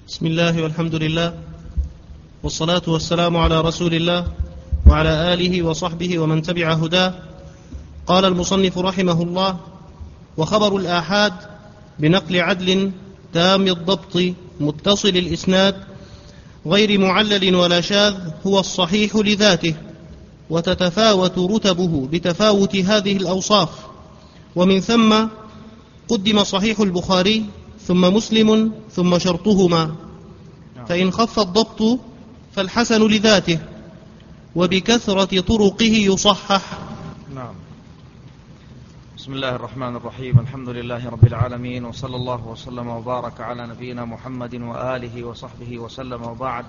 بسم الله والحمد لله والصلاة والسلام على رسول الله وعلى آله وصحبه ومن تبع هداه. قال المصنف رحمه الله: وخبر الآحاد بنقل عدل تام الضبط متصل الإسناد غير معلل ولا شاذ هو الصحيح لذاته، وتتفاوت رتبه بتفاوت هذه الأوصاف، ومن ثم قدم صحيح البخاري ثم مسلم ثم شرطهما، فإن خف الضبط فالحسن لذاته وبكثرة طرقه يصحح. نعم. بسم الله الرحمن الرحيم، الحمد لله رب العالمين، وصلى الله وسلم وبارك على نبينا محمد وآله وصحبه وسلم، وبعد.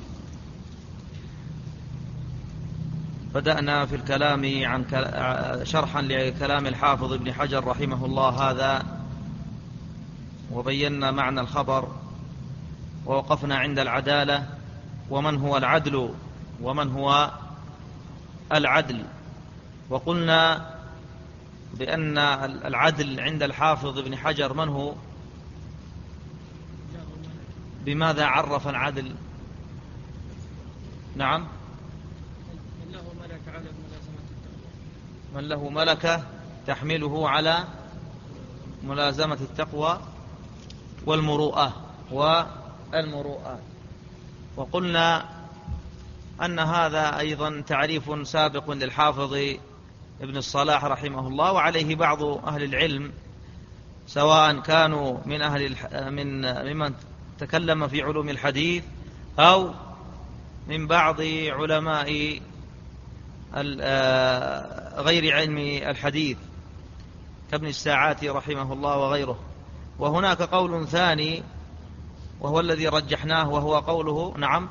بدأنا في الكلام عن شرحا لكلام الحافظ ابن حجر رحمه الله هذا، وبينا معنى الخبر، ووقفنا عند العدالة ومن هو العدل ومن هو العدل، وقلنا بأن العدل عند الحافظ ابن حجر من هو؟ بماذا عرف العدل؟ نعم، من له ملكة تحمله على ملازمة التقوى والمروءة وقلنا أن هذا أيضا تعريف سابق للحافظ ابن الصلاح رحمه الله، وعليه بعض أهل العلم سواء كانوا ممن تكلم في علوم الحديث أو من بعض علماء غير علم الحديث كابن الساعاتي رحمه الله وغيره. وهناك قول ثاني وهو الذي رجحناه، وهو قوله: نعم،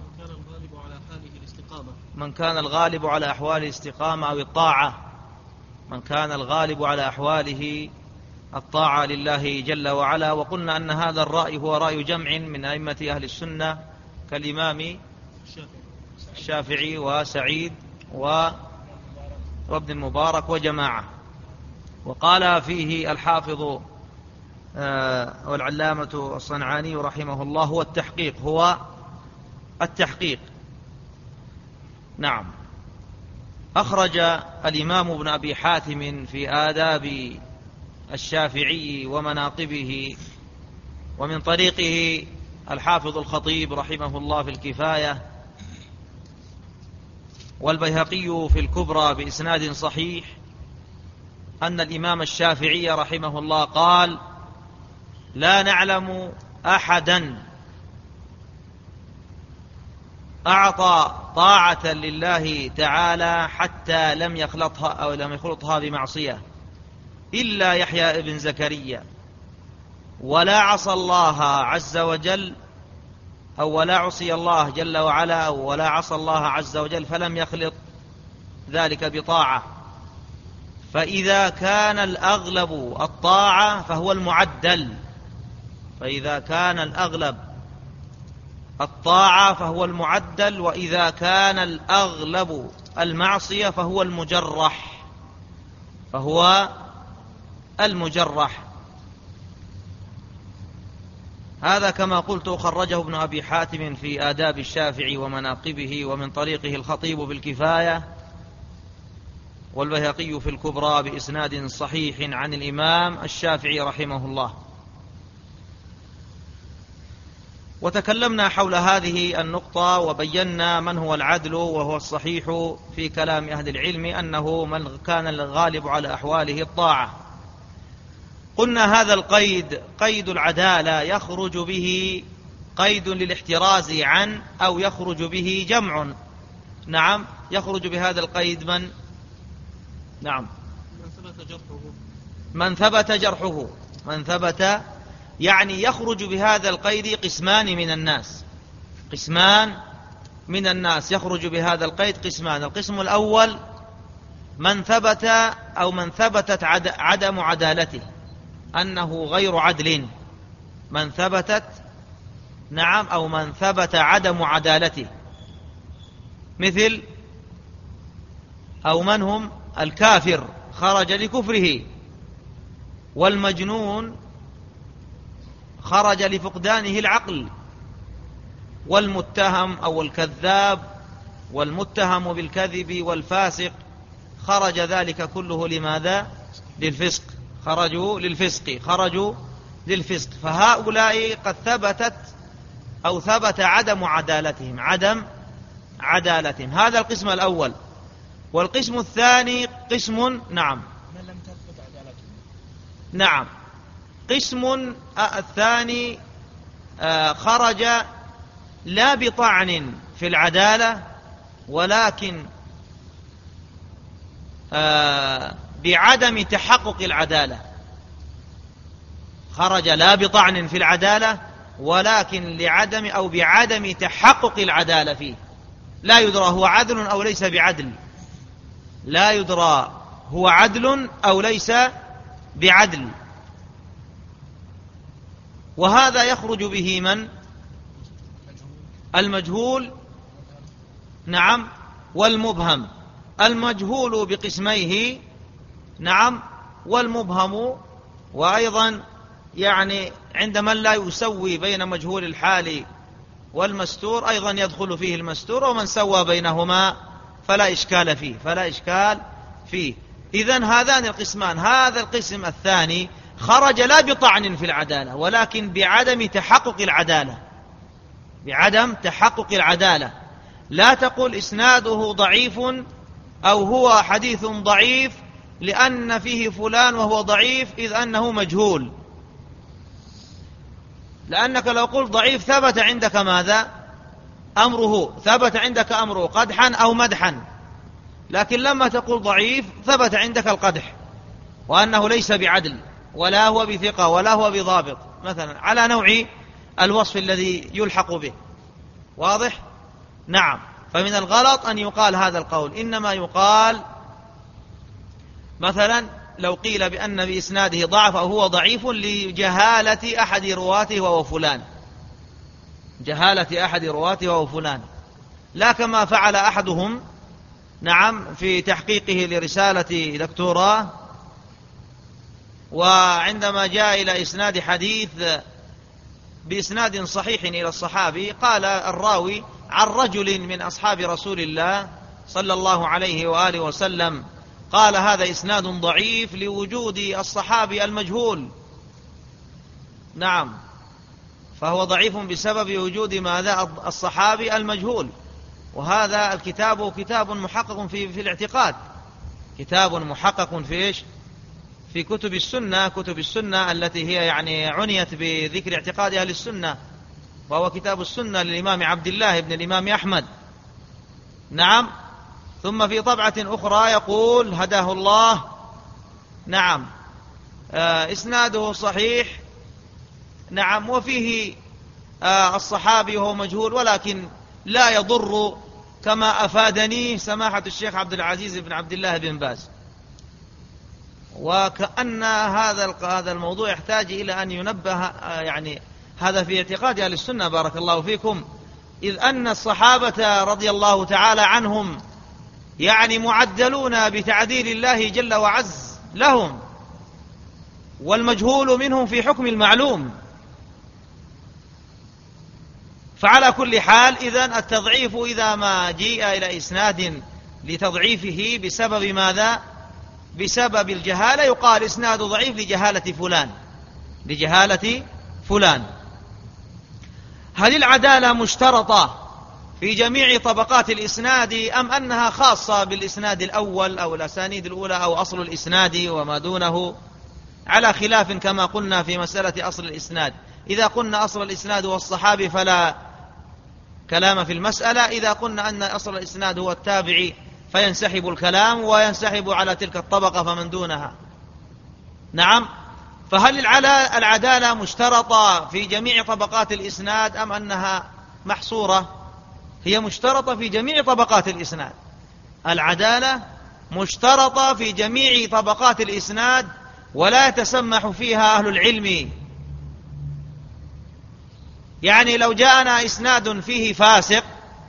من كان الغالب على أحواله الاستقامة أو الطاعة، من كان الغالب على أحواله الطاعة لله جل وعلا. وقلنا أن هذا الرأي هو رأي جمع من أئمة أهل السنة كالإمام الشافعي وسعيد وابن المبارك وجماعة. وقال فيه الحافظ والعلامة الصنعاني رحمه الله: هو التحقيق. نعم. أخرج الإمام ابن أبي حاتم في آداب الشافعي ومناقبه، ومن طريقه الحافظ الخطيب رحمه الله في الكفاية، والبيهقي في الكبرى بإسناد صحيح، أن الإمام الشافعي رحمه الله قال: لا نعلم أحدا أعطى طاعة لله تعالى حتى لم يخلطها أو لم يخلطها بمعصية إلا يحيى ابن زكريا، ولا عصى الله عز وجل أو ولا عصي الله جل وعلا ولا عصى الله عز وجل فلم يخلط ذلك بطاعة. فإذا كان الأغلب الطاعة فهو المعدل، فإذا كان الأغلب الطاعة فهو المعدل، وإذا كان الأغلب المعصية فهو المجرح. هذا كما قلت خرجه ابن أبي حاتم في آداب الشافعي ومناقبه، ومن طريقه الخطيب بالكفاية، والبيهقي في الكبرى بإسناد صحيح عن الإمام الشافعي رحمه الله. وتكلمنا حول هذه النقطة وبينا من هو العدل، وهو الصحيح في كلام أهل العلم أنه من كان الغالب على أحواله الطاعة. قلنا هذا القيد قيد العدالة يخرج به قيد للاحتراز عن، أو يخرج به جمع. نعم، يخرج بهذا القيد من؟ نعم، من ثبت جرحه. من ثبت يعني يخرج بهذا القيد قسمان من الناس يخرج بهذا القيد قسمان. القسم الأول من ثبت أو من ثبتت عدم عدالته، أنه غير عدل، من ثبتت نعم أو من ثبت عدم عدالته، مثل أو من هم الكافر خرج لكفره، والمجنون خرج لفقدانه العقل، والمتهم أو الكذاب والمتهم بالكذب والفاسق خرج ذلك كله لماذا؟ للفسق، خرجوا للفسق. فهؤلاء قد ثبت عدم عدالتهم، هذا القسم الأول. والقسم الثاني قسم من لم تثبت عدالتهم. نعم، قسم الثاني خرج لا بطعن في العدالة ولكن بعدم تحقق العدالة. خرج لا بطعن في العدالة ولكن بعدم تحقق العدالة فيه. لا يدرى هو عدل أو ليس بعدل، لا يدرى هو عدل أو ليس بعدل. وهذا يخرج به من؟ المجهول، نعم، والمبهم. المجهول بقسميه، نعم، والمبهم. وأيضا يعني عند من لا يسوي بين مجهول الحال والمستور أيضا يدخل فيه المستور، ومن سوى بينهما فلا إشكال فيه. إذن هذان القسمان. هذا القسم الثاني خرج لا بطعن في العدالة ولكن بعدم تحقق العدالة. لا تقل إسناده ضعيف أو هو حديث ضعيف لأن فيه فلان وهو ضعيف إذ أنه مجهول، لأنك لو قلت ضعيف ثبت عندك ماذا؟ ثبت عندك أمره قدحا أو مدحا. لكن لما تقول ضعيف ثبت عندك القدح وأنه ليس بعدل ولا هو بثقة ولا هو بضابط مثلا، على نوع الوصف الذي يلحق به. واضح؟ نعم. فمن الغلط أن يقال هذا القول، إنما يقال مثلا لو قيل بأن بإسناده ضعف أو هو ضعيف لجهالة أحد رواته وهو فلان، لا كما فعل أحدهم، نعم، في تحقيقه لرسالة دكتوراه، وعندما جاء إلى إسناد حديث بإسناد صحيح إلى الصحابي قال الراوي عن رجل من أصحاب رسول الله صلى الله عليه وآله وسلم، قال هذا إسناد ضعيف لوجود الصحابي المجهول. نعم، فهو ضعيف بسبب وجود ماذا؟ الصحابي المجهول. وهذا الكتاب كتاب محقق في الاعتقاد، كتاب محقق في إيش؟ في كتب السنة التي هي يعني عنيت بذكر اعتقاد أهل السنة، وهو كتاب السنة للإمام عبد الله بن الإمام أحمد. نعم. ثم في طبعة أخرى يقول هداه الله، نعم، إسناده صحيح، نعم، وفيه الصحابي وهو مجهول ولكن لا يضر، كما أفادني سماحة الشيخ عبد العزيز بن عبد الله بن باز. وكأن هذا الموضوع يحتاج إلى أن ينبه، يعني هذا في اعتقاد أهل السنة بارك الله فيكم، إذ أن الصحابة رضي الله تعالى عنهم يعني معدلون بتعديل الله جل وعز لهم، والمجهول منهم في حكم المعلوم. فعلى كل حال إذن التضعيف إذا ما جيء إلى إسناد لتضعيفه بسبب ماذا؟ بسبب الجهالة، يقال إسناد ضعيف لجهالة فلان. هل العدالة مشترطة في جميع طبقات الإسناد أم أنها خاصة بالإسناد الأول أو الأسانيد الأولى أو أصل الإسناد وما دونه؟ على خلاف كما قلنا في مسألة أصل الإسناد. إذا قلنا أصل الإسناد هو الصحابي فلا كلام في المسألة، إذا قلنا أن أصل الإسناد هو التابعي فينسحب الكلام وينسحب على تلك الطبقة فمن دونها. نعم. فهل العدالة مشترطة في جميع طبقات الإسناد أم أنها محصورة؟ هي مشترطة في جميع طبقات الإسناد. العدالة مشترطة في جميع طبقات الإسناد ولا يتسمح فيها أهل العلم. يعني لو جاءنا إسناد فيه فاسق،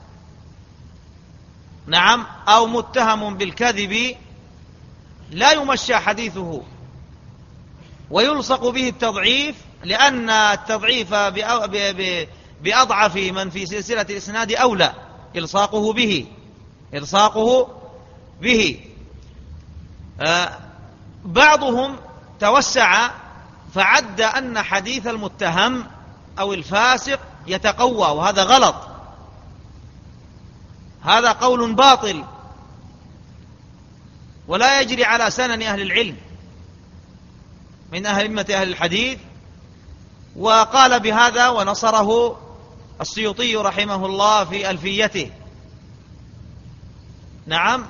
نعم، أو متهم بالكذب، لا يمشى حديثه ويلصق به التضعيف، لأن التضعيف بأضعف من في سلسلة الإسناد أولى إلصاقه به. بعضهم توسع فعد أن حديث المتهم أو الفاسق يتقوى، وهذا غلط، هذا قول باطل ولا يجري على سنن أهل العلم من أئمة أهل الحديث. وقال بهذا ونصره السيوطي رحمه الله في ألفيته. نعم.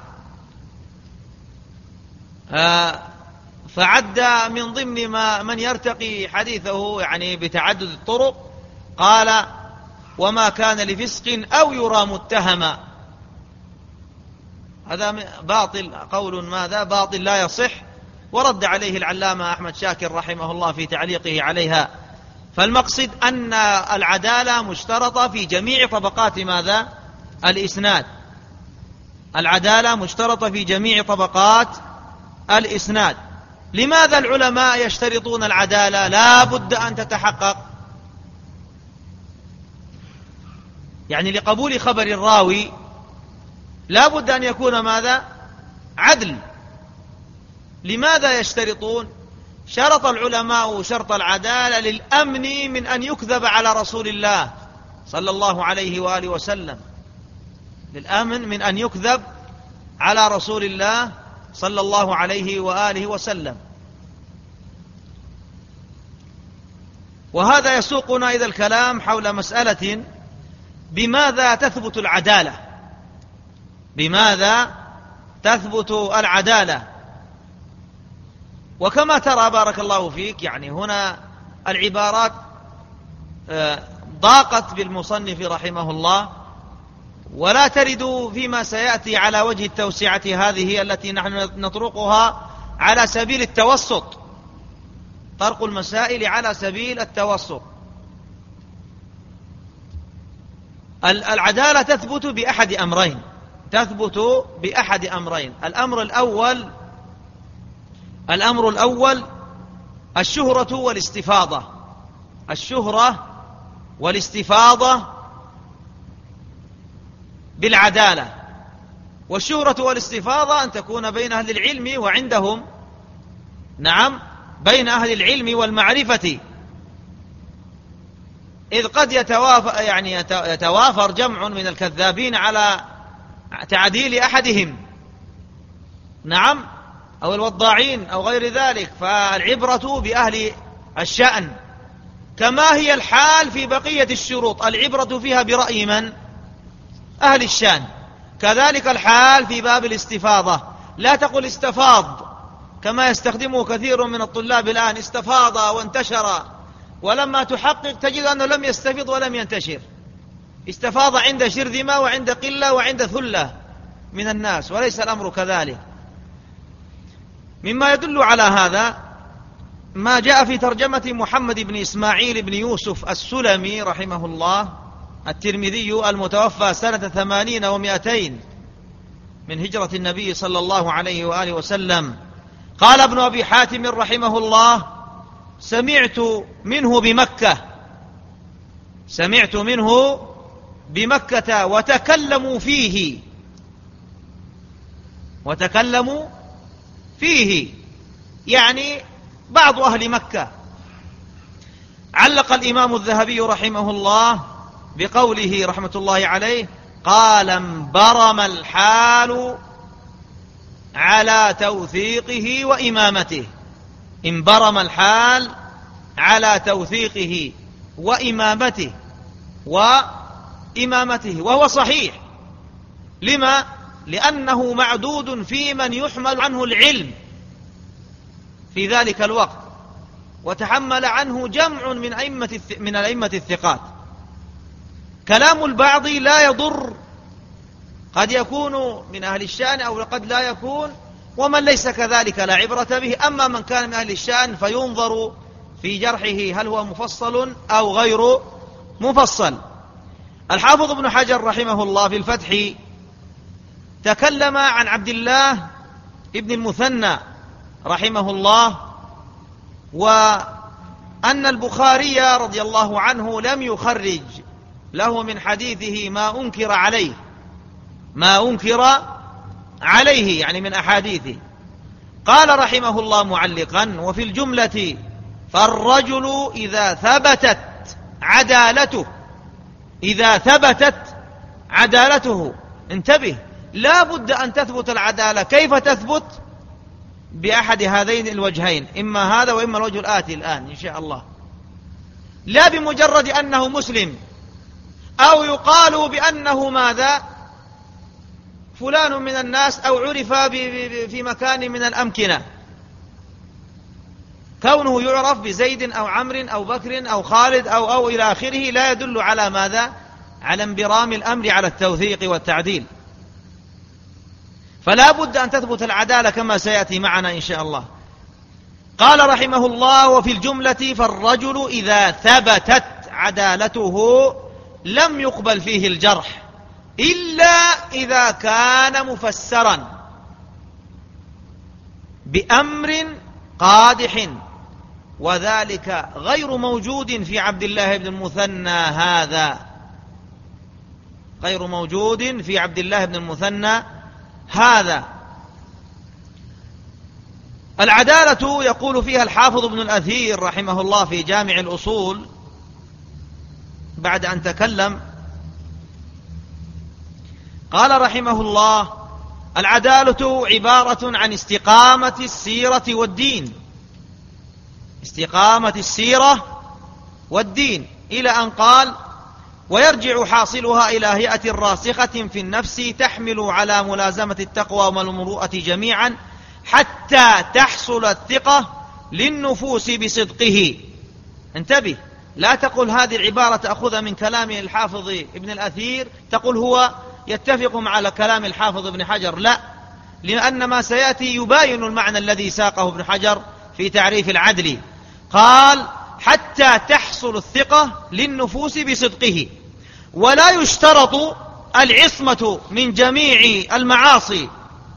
فعد من ضمن من يرتقي حديثه يعني بتعدد الطرق، قال وما كان لفسق أو يرى متهما. هذا باطل، قول ماذا باطل لا يصح، ورد عليه العلامة أحمد شاكر رحمه الله في تعليقه عليها. فالمقصد أن العدالة مشترطة في جميع طبقات ماذا؟ الإسناد. العدالة مشترطة في جميع طبقات الإسناد. لماذا العلماء يشترطون العدالة؟ لا بد أن تتحقق، يعني لقبول خبر الراوي لا بد أن يكون ماذا؟ عدل. لماذا يشترطون؟ شرط العلماء شرط العدالة للأمن من أن يكذب على رسول الله صلى الله عليه وآله وسلم، للأمن من أن يكذب على رسول الله صلى الله عليه وآله وسلم. وهذا يسوقنا إلى الكلام حول مسألة: بماذا تثبت العدالة؟ بماذا تثبت العدالة؟ وكما ترى بارك الله فيك، يعني هنا العبارات ضاقت بالمصنف رحمه الله، ولا ترد فيما سيأتي على وجه التوسعة هذه التي نحن نطرقها على سبيل التوسط، طرق المسائل على سبيل التوسط. العدالة تثبت بأحد أمرين، الأمر الأول الشهرة والاستفاضة بالعدالة. والشهرة والاستفاضة أن تكون بين أهل العلم وعندهم، نعم، بين أهل العلم والمعرفة، إذ قد يتوافر جمع من الكذابين على تعديل أحدهم، نعم، أو الوضاعين أو غير ذلك. فالعبرة بأهل الشأن، كما هي الحال في بقية الشروط، العبرة فيها برأي من؟ أهل الشأن. كذلك الحال في باب الاستفاضة، لا تقل استفاض كما يستخدمه كثير من الطلاب الآن، استفاض وانتشر، ولما تحقق تجد أنه لم يستفض ولم ينتشر، استفاض عند شرذمة وعند قلة وعند ثلة من الناس، وليس الأمر كذلك. مما يدل على هذا ما جاء في ترجمة محمد بن إسماعيل بن يوسف السلمي رحمه الله الترمذي المتوفى سنة 80 و200 من هجرة النبي صلى الله عليه وآله وسلم. قال ابن أبي حاتم رحمه الله: سمعت منه بمكة وتكلموا فيه، يعني بعض أهل مكة. علق الإمام الذهبي رحمه الله بقوله رحمة الله عليه: قال: انبرم الحال على توثيقه وإمامته. انبرم الحال على توثيقه وإمامته وهو صحيح. لما؟ لأنه معدود في من يحمل عنه العلم في ذلك الوقت، وتحمل عنه جمع من الأئمة الثقات. كلام البعض لا يضر، قد يكون من أهل الشأن أو قد لا يكون، ومن ليس كذلك لا عبرة به. أما من كان من أهل الشأن فينظر في جرحه هل هو مفصل أو غير مفصل. الحافظ ابن حجر رحمه الله في الفتح تكلم عن عبد الله ابن المثنى رحمه الله، وأن البخاري رضي الله عنه لم يخرج له من حديثه ما أنكر عليه يعني من أحاديثه. قال رحمه الله معلقا: وفي الجملة فالرجل إذا ثبتت عدالته انتبه، لا بد أن تثبت العدالة. كيف تثبت؟ بأحد هذين الوجهين، إما هذا وإما الوجه الآتي الآن إن شاء الله. لا بمجرد أنه مسلم أو يقال بأنه ماذا فلان من الناس أو عرف في مكان من الأمكنة، كونه يعرف بزيد أو عمرو أو بكر أو خالد أو إلى آخره لا يدل على ماذا؟ على انبرام الأمر على التوثيق والتعديل. فلا بد أن تثبت العدالة كما سيأتي معنا إن شاء الله. قال رحمه الله: وفي الجملة فالرجل إذا ثبتت عدالته لم يقبل فيه الجرح إلا إذا كان مفسرا بأمر قادح، وذلك غير موجود في عبد الله بن المثنى هذا، غير موجود في عبد الله بن المثنى هذا. العدالة يقول فيها الحافظ ابن الأثير رحمه الله في جامع الأصول بعد أن تكلم، قال رحمه الله: العدالة عبارة عن استقامة السيرة والدين، استقامة السيرة والدين، إلى أن قال: ويرجع حاصلها إلى هيئة راسخة في النفس تحمل على ملازمة التقوى والمروءة جميعا حتى تحصل الثقة للنفوس بصدقه. انتبه، لا تقل هذه العبارة تأخذها من كلام الحافظ ابن الأثير تقول هو يتفق مع كلام الحافظ ابن حجر، لا، لأن ما سيأتي يباين المعنى الذي ساقه ابن حجر في تعريف العدل. قال: حتى تحصل الثقة للنفوس بصدقه، ولا يشترط العصمة من جميع المعاصي،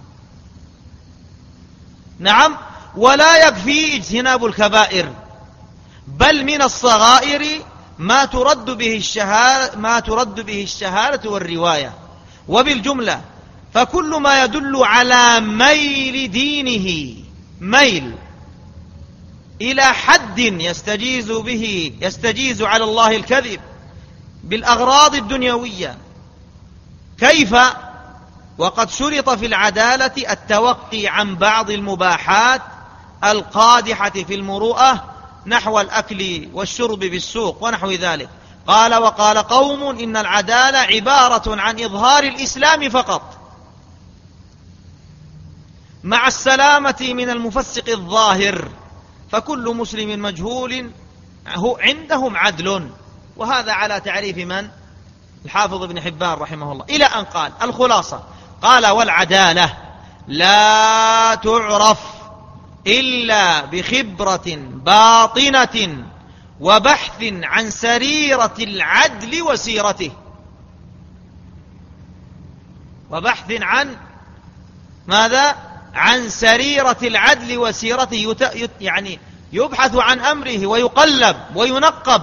نعم، ولا يكفي اجتناب الكبائر، بل من الصغائر ما ترد به الشهادة والرواية. وبالجملة فكل ما يدل على ميل دينه، ميل إلى حد يستجيز على الله الكذب بالأغراض الدنيوية. كيف؟ وقد شرط في العدالة التوقي عن بعض المباحات القادحة في المروءة نحو الأكل والشرب بالسوق ونحو ذلك. قال: وقال قوم إن العدالة عبارة عن إظهار الإسلام فقط مع السلامة من المفسق الظاهر، فكل مسلم مجهول هو عندهم عدل. وهذا على تعريف من؟ الحافظ ابن حبان رحمه الله، إلى أن قال الخلاصة، قال: والعدالة لا تعرف إلا بخبرة باطنة وبحث عن سريرة العدل وسيرته. وبحث عن ماذا؟ عن سريرة العدل وسيرته، يعني يبحث عن أمره ويقلب وينقب،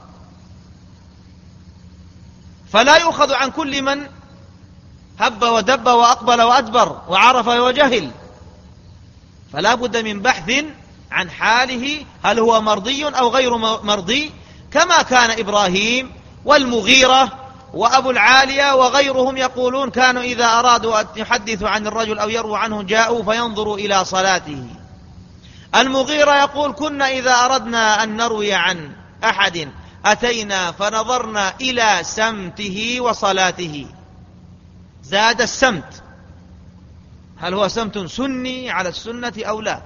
فلا يؤخذ عن كل من هب ودب وأقبل وأدبر وعرف وجهل، فلا بد من بحث عن حاله، هل هو مرضي أو غير مرضي، كما كان إبراهيم والمغيرة وأبو العالية وغيرهم يقولون كانوا إذا أرادوا أن يحدثوا عن الرجل أو يرووا عنه جاءوا فينظروا إلى صلاته. المغيرة يقول: كنا إذا أردنا أن نروي عن أحد أتينا فنظرنا إلى سمته وصلاته. زاد السمت، هل هو سمت سني على السنة أو لا؟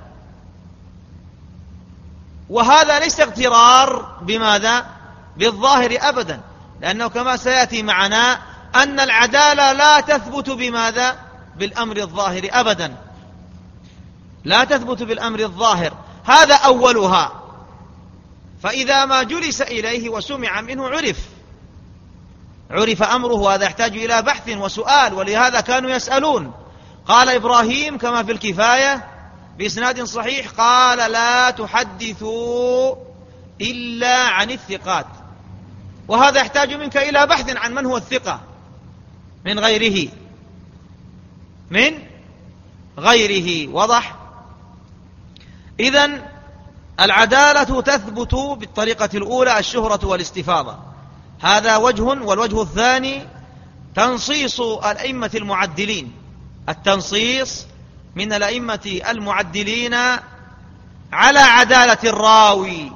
وهذا ليس اغترار بماذا؟ بالظاهر أبدا، لأنه كما سيأتي معنا أن العدالة لا تثبت بماذا؟ بالأمر الظاهر أبدا، لا تثبت بالأمر الظاهر، هذا أولها. فإذا ما جلس إليه وسمع منه عرف أمره، هذا يحتاج إلى بحث وسؤال، ولهذا كانوا يسألون. قال إبراهيم كما في الكفاية بإسناد صحيح، قال: لا تحدثوا إلا عن الثقات. وهذا يحتاج منك إلى بحث عن من هو الثقة من غيره. وضح؟ إذن العدالة تثبت بالطريقة الأولى الشهرة والاستفاضة، هذا وجه. والوجه الثاني تنصيص الأئمة المعدلين، التنصيص من الأئمة المعدلين على عدالة الراوي،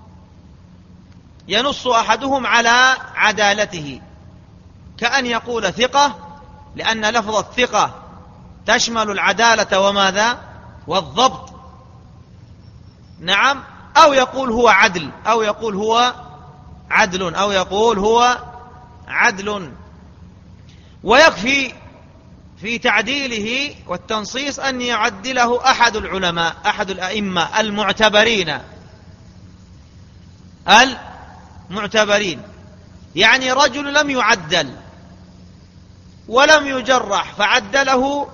ينص أحدهم على عدالته، كأن يقول ثقة، لأن لفظ الثقة تشمل العدالة وماذا؟ والضبط. نعم. أو يقول هو عدل، أو يقول هو عدل، أو يقول هو عدل. ويكفي في تعديله والتنصيص أن يعدله أحد العلماء، أحد الأئمة المعتبرين. يعني رجل لم يعدل ولم يجرح فعدله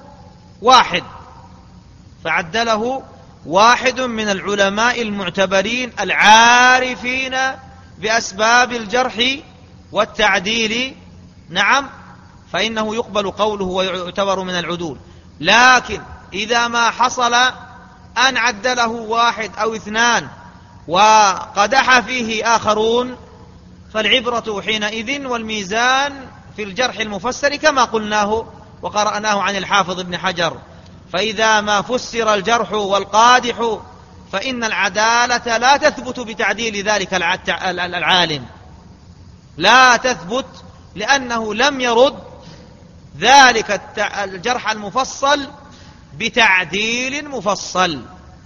واحد من العلماء المعتبرين العارفين بأسباب الجرح والتعديل، نعم، فإنه يقبل قوله ويعتبر من العدول. لكن إذا ما حصل أن عدله واحد أو اثنان وقدح فيه آخرون، فالعبرة حينئذ والميزان في الجرح المفسر كما قلناه وقرأناه عن الحافظ ابن حجر. فإذا ما فسر الجرح والقادح فإن العدالة لا تثبت بتعديل ذلك العالم، لا تثبت، لأنه لم يرد ذلك الجرح المفصل بتعديل مفصل.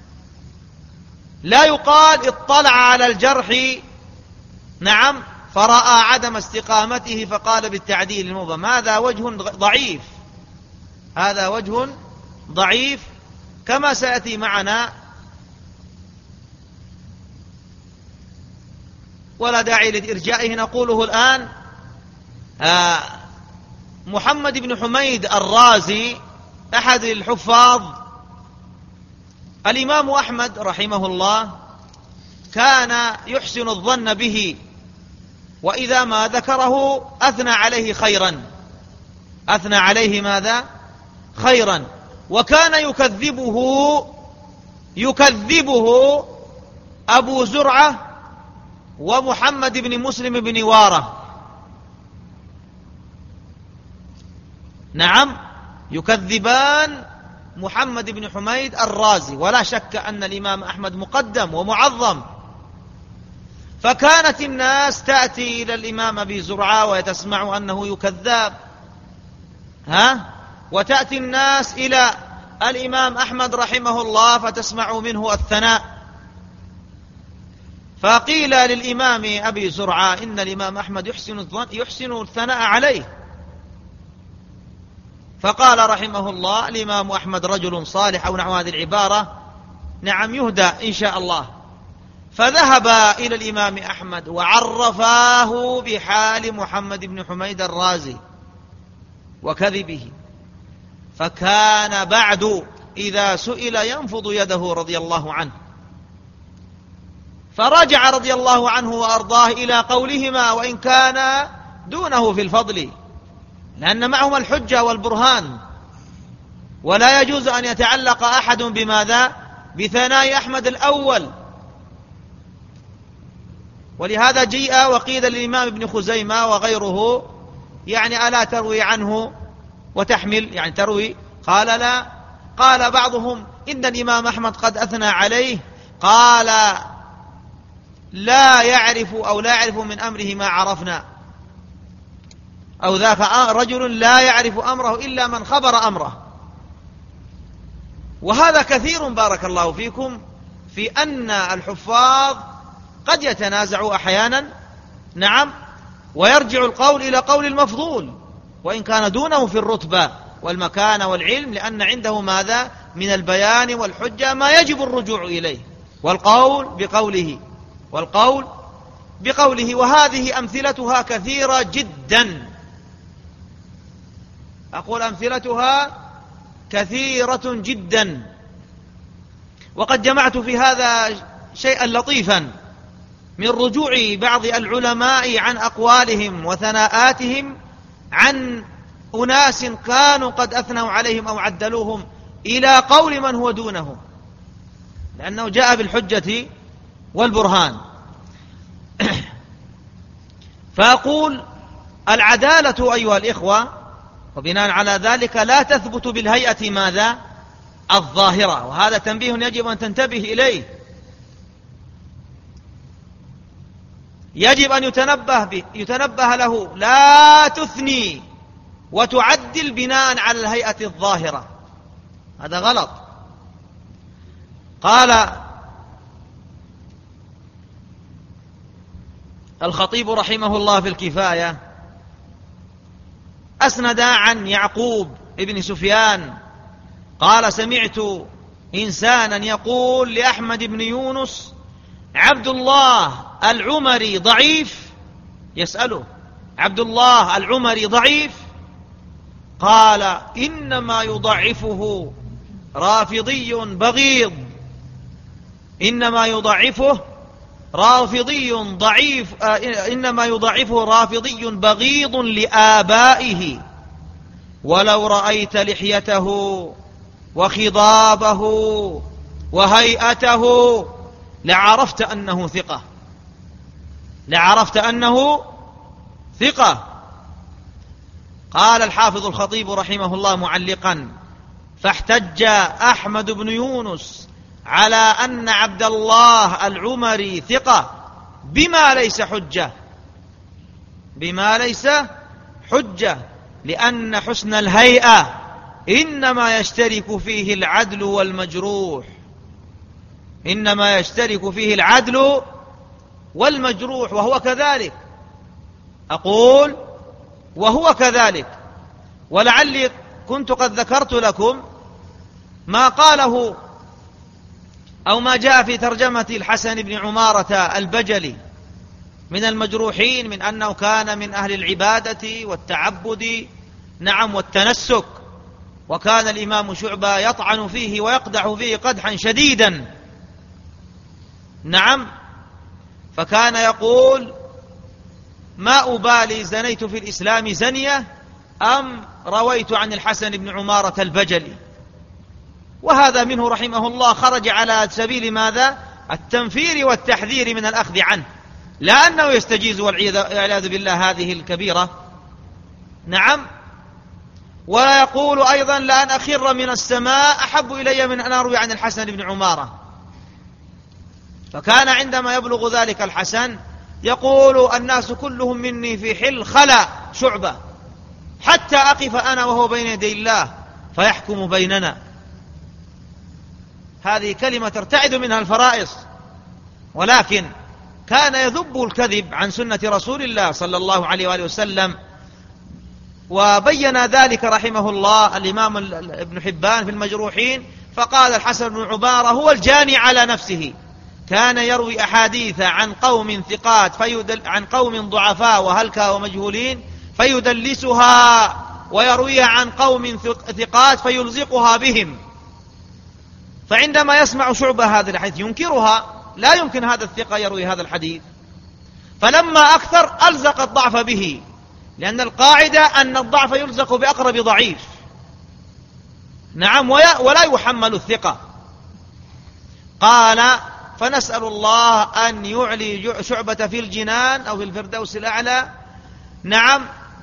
لا يقال اطلع على الجرح، نعم، فرأى عدم استقامته فقال بالتعديل المبهم. هذا وجه ضعيف كما سيأتي معنا، ولا داعي لإرجائه، نقوله الآن. محمد بن حميد الرازي أحد الحفاظ، الإمام أحمد رحمه الله كان يحسن الظن به، وإذا ما ذكره أثنى عليه خيرا، وكان يكذبه أبو زرعة ومحمد بن مسلم بن وارة. نعم، يكذبان محمد بن حميد الرازي، ولا شك أن الإمام أحمد مقدم ومعظم. فكانت الناس تأتي إلى الإمام أبي زرعة وتسمع أنه يكذاب، وتأتي الناس إلى الإمام أحمد رحمه الله فتسمع منه الثناء. فقيل للإمام أبي زرعة إن الإمام أحمد يحسن الثناء عليه، فقال رحمه الله الإمام أحمد رجل صالح أو نحو هذه العبارة، نعم، يهدى إن شاء الله. فذهب إلى الإمام أحمد وعرفاه بحال محمد بن حميد الرازي وكذبه، فكان بعد إذا سئل ينفض يده رضي الله عنه. فرجع رضي الله عنه وأرضاه إلى قولهما وإن كان دونه في الفضل، لأن معهما الحجة والبرهان، ولا يجوز أن يتعلق أحد بماذا؟ بثناء أحمد الأول. ولهذا جيء وقيل للإمام ابن خزيمة وغيره يعني ألا تروي عنه وتحمل، يعني تروي؟ قال لا. قال بعضهم إن الإمام أحمد قد أثنى عليه، قال لا يعرف من أمره ما عرفنا، أو ذاك رجل لا يعرف أمره إلا من خبر أمره. وهذا كثير بارك الله فيكم في أن الحفاظ قد يتنازعوا أحيانا، نعم، ويرجع القول إلى قول المفضول وإن كان دونه في الرتبة والمكان والعلم، لأن عنده ماذا؟ من البيان والحجة ما يجب الرجوع إليه، والقول بقوله. وهذه أمثلتها كثيرة جدا، أقول أمثلتها كثيرة جدا. وقد جمعت في هذا شيئا لطيفا، من رجوع بعض العلماء عن أقوالهم وثناءاتهم عن أناس كانوا قد أثنوا عليهم أو عدلوهم إلى قول من هو دونهم، لأنه جاء بالحجة والبرهان. فأقول العدالة أيها الإخوة، وبناء على ذلك لا تثبت بالهيئة ماذا؟ الظاهرة، وهذا تنبيه يجب أن تنتبه إليه، يجب أن يتنبه له، لا تثني وتعدل بناء على الهيئة الظاهرة، هذا غلط. قال الخطيب رحمه الله في الكفاية، أسند عن يعقوب ابن سفيان قال: سمعت إنسانا يقول لأحمد بن يونس: عبد الله العمري ضعيف؟ يسأله: عبد الله العمري ضعيف؟ قال: إنما يضعفه رافضي بغيض، إنما يضعفه رافضي ضعيف، إنما يضعفه رافضي بغيض لآبائه، ولو رأيت لحيته وخضابه وهيئته لعرفت أنه ثقة، لعرفت أنه ثقة. قال الحافظ الخطيب رحمه الله معلقا: فاحتج أحمد بن يونس على أن عبد الله العمري ثقة بما ليس حجة، بما ليس حجة، لأن حسن الهيئة إنما يشترك فيه العدل والمجروح، إنما يشترك فيه العدل والمجروح، وهو كذلك. أقول وهو كذلك. ولعلي كنت قد ذكرت لكم ما قاله أو ما جاء في ترجمة الحسن بن عمارة البجلي من المجروحين، من أنه كان من أهل العبادة والتعبد، نعم، والتنسك، وكان الإمام شعبة يطعن فيه ويقدح فيه قدحا شديدا، نعم، فكان يقول: ما أبالي زنيت في الإسلام زنية أم رويت عن الحسن بن عمارة البجلي. وهذا منه رحمه الله خرج على سبيل ماذا؟ التنفير والتحذير من الأخذ عنه، لا أنه يستجيز والعياذ بالله هذه الكبيرة، نعم. ولا يقول أيضا: لأن أخر من السماء أحب إلي من أن أروي عن الحسن بن عمارة. فكان عندما يبلغ ذلك الحسن يقول: الناس كلهم مني في حل خلا شعبة، حتى أقف أنا وهو بين يدي الله فيحكم بيننا. هذه كلمة ترتعد منها الفرائص، ولكن كان يذب الكذب عن سنة رسول الله صلى الله عليه وآله وسلم. وبين ذلك رحمه الله الإمام ابن حبان في المجروحين، فقال: الحسن بن عمارة هو الجاني على نفسه، كان يروي أحاديث عن قوم ثقات عن قوم ضعفاء وهلكا ومجهولين فيدلسها، ويرويها عن قوم ثقات فيلزقها بهم. فعندما يسمع شعبة هذا الحديث ينكرها، لا يمكن هذا الثقة يروي هذا الحديث. فلما أكثر ألزق الضعف به، لأن القاعدة أن الضعف يلزق بأقرب ضعيف، نعم، ولا يحمل الثقة. قال: فنسأل الله أن يعلي شعبة في الجنان أو في الفردوس الأعلى، نعم،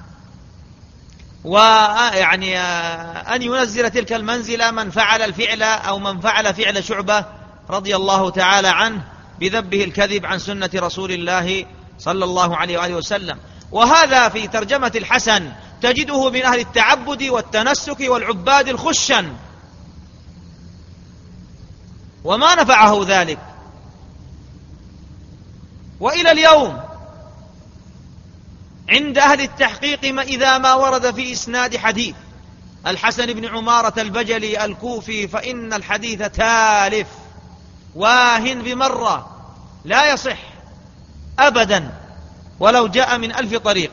ويعني أن ينزل تلك المنزلة من فعل الفعل أو من فعل فعل شعبة رضي الله تعالى عنه بذبه الكذب عن سنة رسول الله صلى الله عليه وآله وسلم. وهذا في ترجمة الحسن تجده من أهل التعبد والتنسك والعباد الخشن، وما نفعه ذلك. وإلى اليوم عند أهل التحقيق إذا ما ورد في إسناد حديث الحسن بن عمارة البجلي الكوفي فإن الحديث تالف واهن بمرة، لا يصح أبدا ولو جاء من 1000 طريق،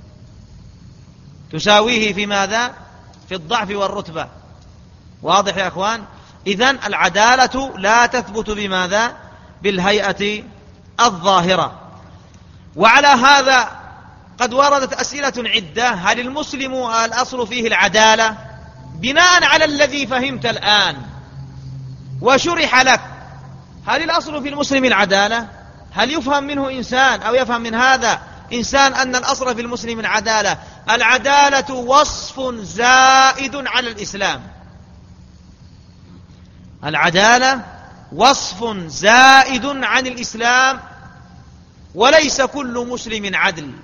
تساويه في ماذا؟ في الضعف والرتبة. واضح يا أخوان؟ إذن العدالة لا تثبت بماذا؟ بالهيئة الظاهرة. وعلى هذا قد وردت أسئلة عدة: هل المسلم الأصل فيه العدالة؟ بناء على الذي فهمت الآن وشرح لك، هل الأصل في المسلم العدالة؟ هل يفهم منه إنسان أو يفهم من هذا إنسان أن الأصل في المسلم العدالة؟ العدالة وصف زائد على الإسلام. العدالة وصف زائد عن الإسلام، وليس كل مسلم عدل،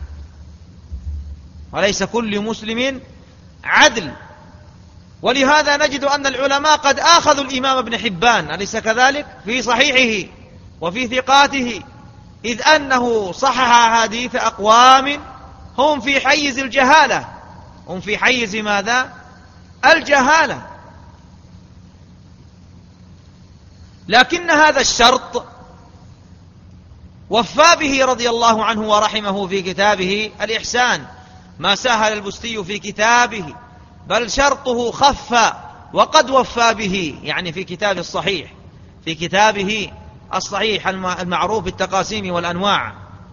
وليس كل مسلم عدل. ولهذا نجد أن العلماء قد آخذوا الإمام ابن حبان، أليس كذلك؟ في صحيحه وفي ثقاته، إذ أنه صحح حديث أقوام هم في حيز الجهالة. هم في حيز ماذا؟ الجهالة. لكن هذا الشرط وفى به رضي الله عنه ورحمه في كتابه الإحسان، ما سهل البستي في كتابه، بل شرطه خف وقد وفى به، يعني في كتابه الصحيح، في كتابه الصحيح المعروف بالتقاسيم والأنواع.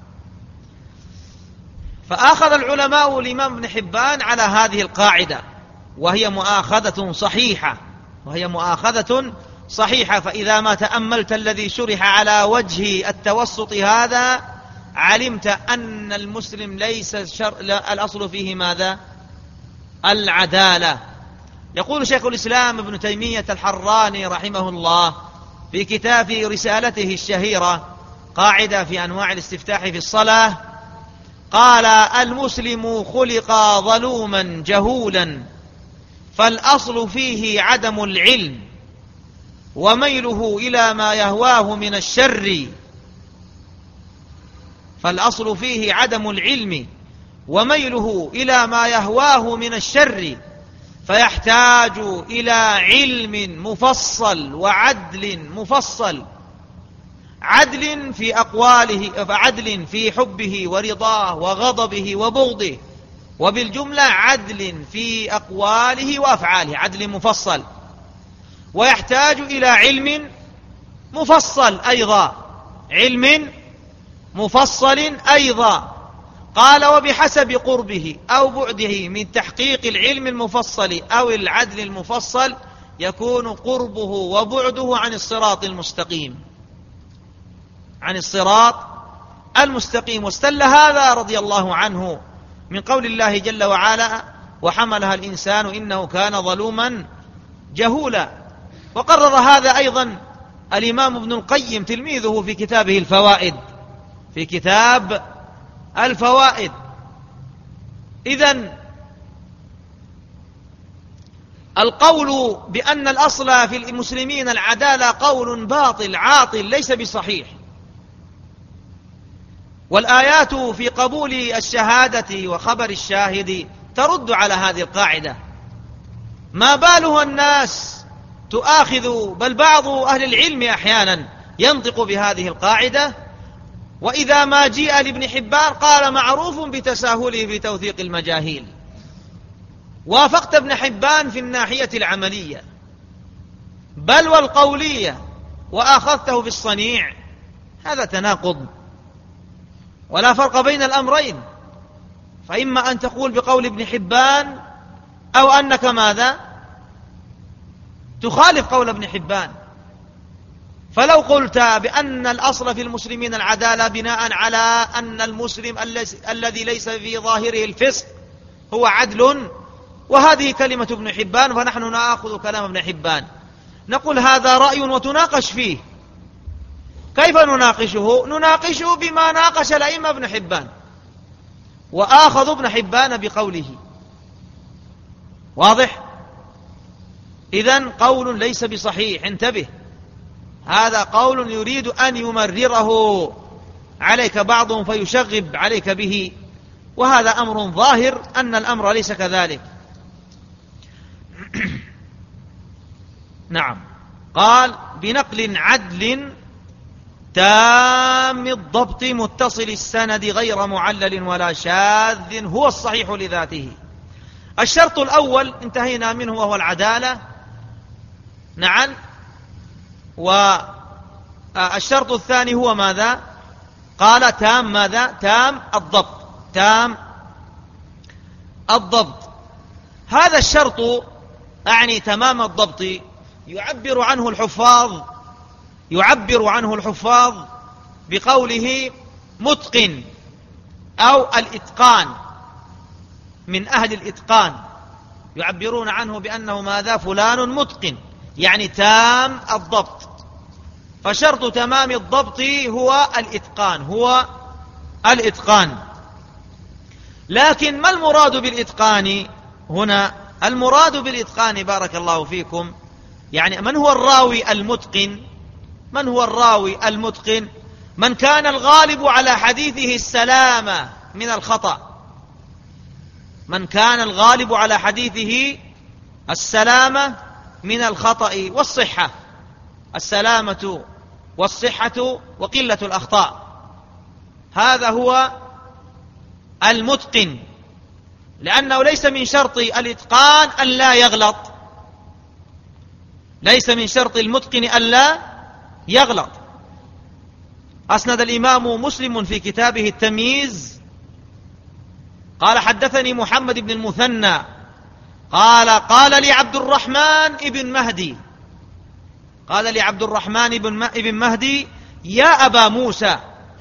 فأخذ العلماء الإمام ابن حبان على هذه القاعدة، وهي مؤاخذة صحيحة، وهي مؤاخذة صحيحة. فإذا ما تأملت الذي شرح على وجه التوسط هذا، علمت أن المسلم ليس الأصل فيه ماذا؟ العدالة. يقول شيخ الإسلام ابن تيمية الحراني رحمه الله في كتاب رسالته الشهيرة قاعدة في أنواع الاستفتاح في الصلاة، قال: المسلم خلق ظلوما جهولا، فالأصل فيه عدم العلم وميله إلى ما يهواه من الشر. فالأصل فيه عدم العلم وميله إلى ما يهواه من الشر، فيحتاج إلى علم مفصل وعدل مفصل، عدل في أقواله، عدل في حبه ورضاه وغضبه وبغضه، وبالجملة عدل في أقواله وأفعاله، عدل مفصل. ويحتاج إلى علم مفصل أيضا، علم مفصل أيضا. قال: وبحسب قربه أو بعده من تحقيق العلم المفصل أو العدل المفصل يكون قربه وبعده عن الصراط المستقيم، عن الصراط المستقيم. واستل هذا رضي الله عنه من قول الله جل وعلا: وحملها الإنسان إنه كان ظلوما جهولا. وقرر هذا أيضا الإمام ابن القيم تلميذه في كتابه الفوائد، في كتاب الفوائد. إذن القول بأن الأصل في المسلمين العدالة قول باطل عاطل ليس بصحيح، والآيات في قبول الشهادة وخبر الشاهد ترد على هذه القاعدة. ما بالها الناس تؤاخذ، بل بعض أهل العلم أحيانا ينطق بهذه القاعدة، وإذا ما جيء لابن حبان قال: معروف بتساهله في توثيق المجاهيل. وافقت ابن حبان في الناحية العملية بل والقولية، وأخذته في الصنيع. هذا تناقض ولا فرق بين الأمرين، فإما أن تقول بقول ابن حبان أو أنك ماذا؟ تخالف قول ابن حبان. فلو قلت بأن الأصل في المسلمين العدالة بناء على أن المسلم الذي ليس في ظاهره الفسق هو عدل، وهذه كلمة ابن حبان، فنحن نأخذ كلام ابن حبان، نقول هذا رأي وتناقش فيه. كيف نناقشه؟ نناقشه بما ناقش الأئمة ابن حبان، وآخذ ابن حبان بقوله. واضح؟ إذن قول ليس بصحيح، انتبه، هذا قول يريد أن يمرره عليك بعضهم فيشغب عليك به، وهذا أمر ظاهر أن الأمر ليس كذلك. نعم. قال: بنقل عدل تام الضبط متصل السند غير معلل ولا شاذ هو الصحيح لذاته. الشرط الأول انتهينا منه وهو العدالة. نعم. والشرط الثاني هو ماذا؟ قال تام ماذا؟ تام الضبط. تام الضبط. هذا الشرط أعني تمام الضبط يعبر عنه الحفاظ بقوله متقن أو الإتقان، من أهل الإتقان يعبرون عنه بأنه ماذا؟ فلان متقن، يعني تام الضبط. فشرط تمام الضبط هو الإتقان. لكن ما المراد بالإتقان هنا؟ المراد بالإتقان بارك الله فيكم يعني من هو الراوي المتقن؟ من كان الغالب على حديثه السلامة من الخطأ، من كان الغالب على حديثه السلامة من الخطأ والصحة، السلامة والصحة وقلة الأخطاء، هذا هو المتقن. لأنه ليس من شرط الإتقان أن لا يغلط، ليس من شرط المتقن أن لا يغلط. أسند الإمام مسلم في كتابه التمييز قال حدثني محمد بن المثنى قال لي عبد الرحمن بن مهدي يا أبا موسى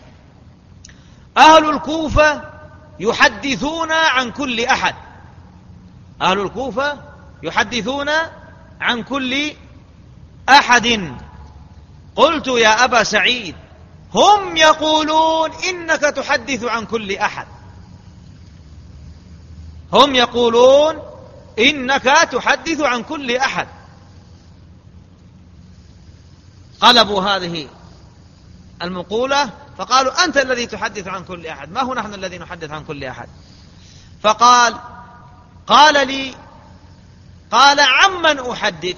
أهل الكوفة يحدثون عن كل أحد، أهل الكوفة يحدثون عن كل أحد. قلت يا أبا سعيد هم يقولون إنك تحدث عن كل أحد، هم يقولون إنك تحدث عن كل أحد. قلبوا هذه المقولة فقالوا أنت الذي تحدث عن كل أحد، ما هو نحن الذي نحدث عن كل أحد. قال لي عمن أحدث،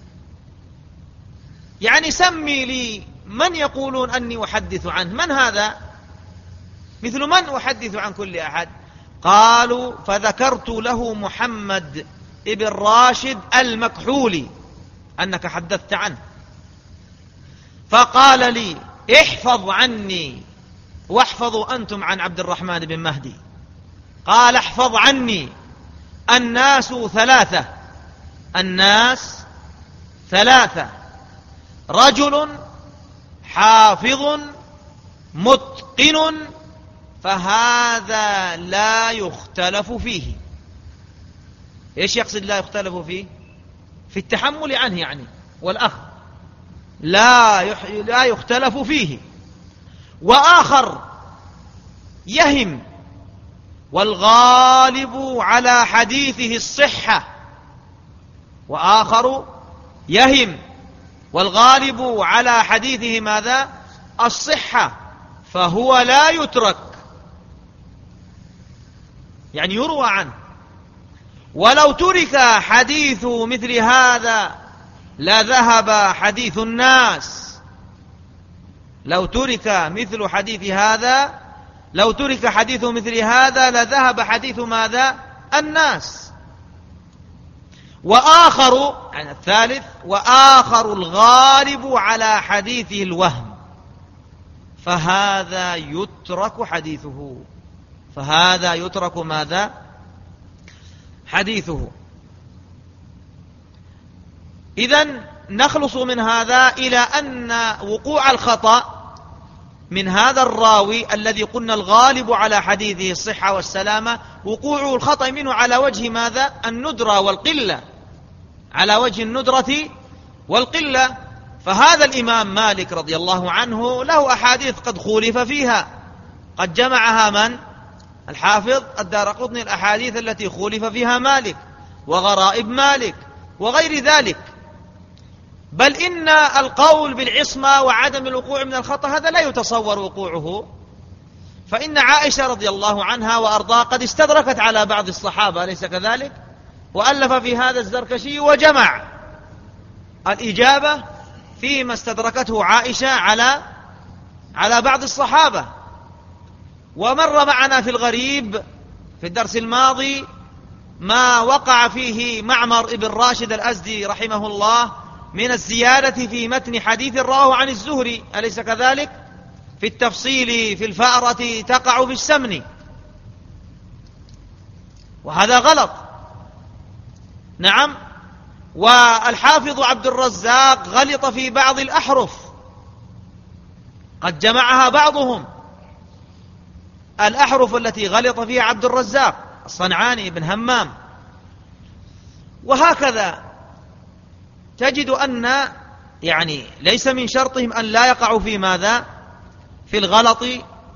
يعني سمي لي من يقولون أني أحدث عنه، من هذا؟ مثل من أحدث عن كل أحد؟ قالوا فذكرت له محمد ابن راشد المكحولي أنك حدثت عنه، فقال لي احفظ عني واحفظوا أنتم عن عبد الرحمن بن مهدي. قال احفظ عني الناس ثلاثة، رجل حافظ متقن فهذا لا يختلف فيه. ايش يقصد لا يختلف فيه؟ في التحمل عنه يعني والأخذ، لا يختلف فيه. وآخر يهم والغالب على حديثه الصحة، وآخر يهم والغالب على حديثه ماذا؟ الصحة، فهو لا يترك، يعني يروى عنه. ولو ترك حديث مثل هذا لذهب حديث الناس، لو ترك حديث مثل هذا لذهب حديث ماذا؟ الناس. وآخر يعني الثالث، وآخر الغالب على حديثه الوهم، فهذا يترك حديثه، فهذا يترك ماذا؟ حديثه. إذن نخلص من هذا إلى أن وقوع الخطأ من هذا الراوي الذي قلنا الغالب على حديثه الصحة والسلامة، وقوع الخطأ منه على وجه ماذا؟ الندرة والقلة، على وجه الندرة والقلة. فهذا الإمام مالك رضي الله عنه له أحاديث قد خولف فيها، قد جمعها من؟ الحافظ الدارقطني، الأحاديث التي خولف فيها مالك وغرائب مالك وغير ذلك. بل إن القول بالعصمة وعدم الوقوع من الخطأ هذا لا يتصور وقوعه، فإن عائشة رضي الله عنها وأرضاها قد استدركت على بعض الصحابة، أليس كذلك؟ وألف في هذا الزركشي وجمع الإجابة فيما استدركته عائشة على بعض الصحابة. ومر معنا في الغريب في الدرس الماضي ما وقع فيه معمر ابن راشد الأزدي رحمه الله من الزيادة في متن حديث رواه عن الزهري، أليس كذلك؟ في التفصيل في الفأرة تقع في السمن، وهذا غلط. نعم. والحافظ عبد الرزاق غلط في بعض الأحرف، قد جمعها بعضهم، الأحرف التي غلط فيها عبد الرزاق الصنعاني بن همام. وهكذا تجد أن يعني ليس من شرطهم أن لا يقعوا في ماذا؟ في الغلط،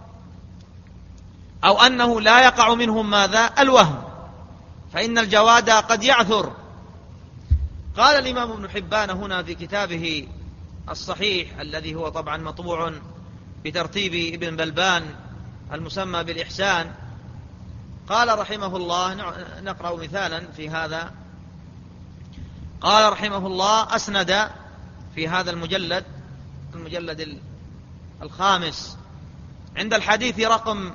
أو أنه لا يقع منهم ماذا؟ الوهم، فإن الجواد قد يعثر. قال الإمام ابن حبان هنا في كتابه الصحيح الذي هو طبعا مطبوع بترتيب ابن بلبان المسمى بالإحسان، قال رحمه الله، نقرأ مثالا في هذا، قال رحمه الله: أسند في هذا المجلد الخامس عند الحديث رقم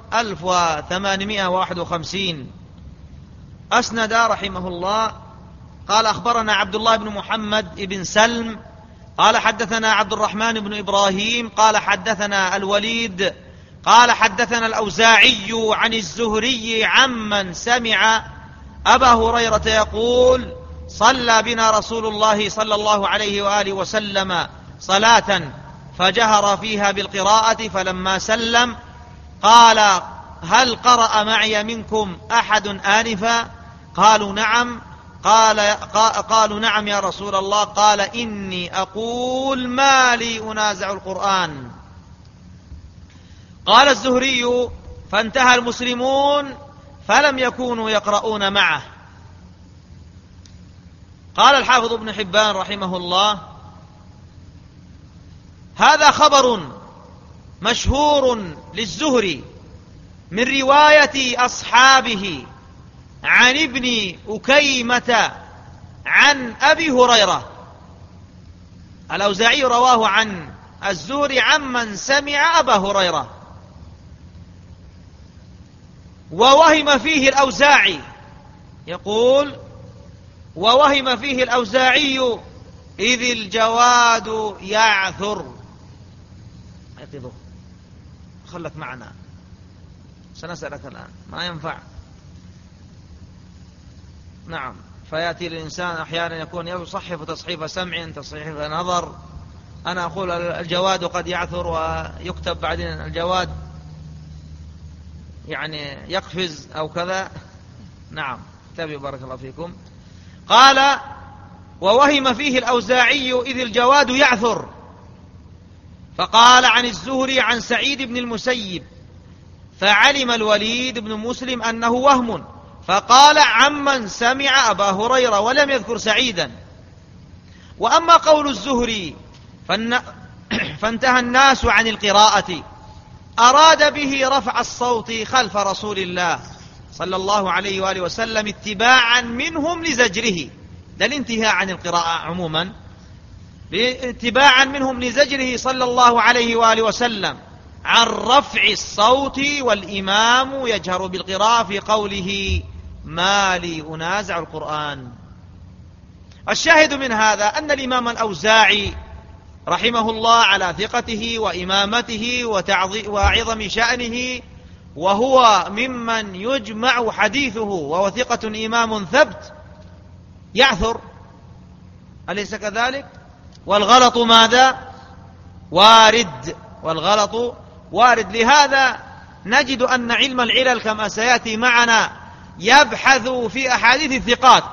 1851، أسند رحمه الله قال: أخبرنا عبد الله بن محمد بن سلم قال حدثنا عبد الرحمن بن إبراهيم قال حدثنا الوليد قال حدثنا الأوزاعي عن الزهري عمن سمع أبا هريرة يقول: صلى بنا رسول الله صلى الله عليه وآله وسلم صلاة فجهر فيها بالقراءة، فلما سلم قال: هل قرأ معي منكم أحد آنفا؟ قالوا نعم. قالوا نعم يا رسول الله. قال: إني أقول ما لي أنازع القرآن. قال الزهري: فانتهى المسلمون فلم يكونوا يقرؤون معه. قال الحافظ ابن حبان رحمه الله: هذا خبر مشهور للزهري من رواية أصحابه عن ابن أكيمة عن أبي هريرة. الأوزاعي رواه عن الزهري عمن سمع أبا هريرة، ووهم فيه الأوزاعي، يقول: ووهم فيه الأوزاعي إذ الجواد يعثر. اعتذر، خلك معنا سنسألك الآن، ما ينفع. نعم. فيأتي الإنسان أحيانا يكون يصحف تصحيف سمع، تصحيف نظر. أنا أقول الجواد قد يعثر، ويكتب بعدين الجواد يعني يقفز أو كذا. نعم، تابعوا بارك الله فيكم. قال: ووهم فيه الأوزاعي إذ الجواد يعثر. فقال عن الزهري عن سعيد بن المسيب، فعلم الوليد بن مسلم أنه وهم، فقال عمن سمع أبا هريرة، ولم يذكر سعيدا. وأما قول الزهري فانتهى الناس عن القراءة، أراد به رفع الصوت خلف رسول الله صلى الله عليه وآله وسلم اتباعا منهم لزجره. ده الانتهاء عن القراءة عموما، اتباعا منهم لزجره صلى الله عليه وآله وسلم عن رفع الصوت، والإمام يجهر بالقراءة في قوله: ما لي أنازع القرآن. الشاهد من هذا أن الإمام الأوزاعي رحمه الله على ثقته وإمامته وعظم شأنه، وهو ممن يجمع حديثه، وهو ثقة إمام ثبت، يعثر، أليس كذلك؟ والغلط ماذا؟ وارد، والغلط وارد. لهذا نجد أن علم العلل كما سيأتي معنا يبحث في أحاديث الثقات،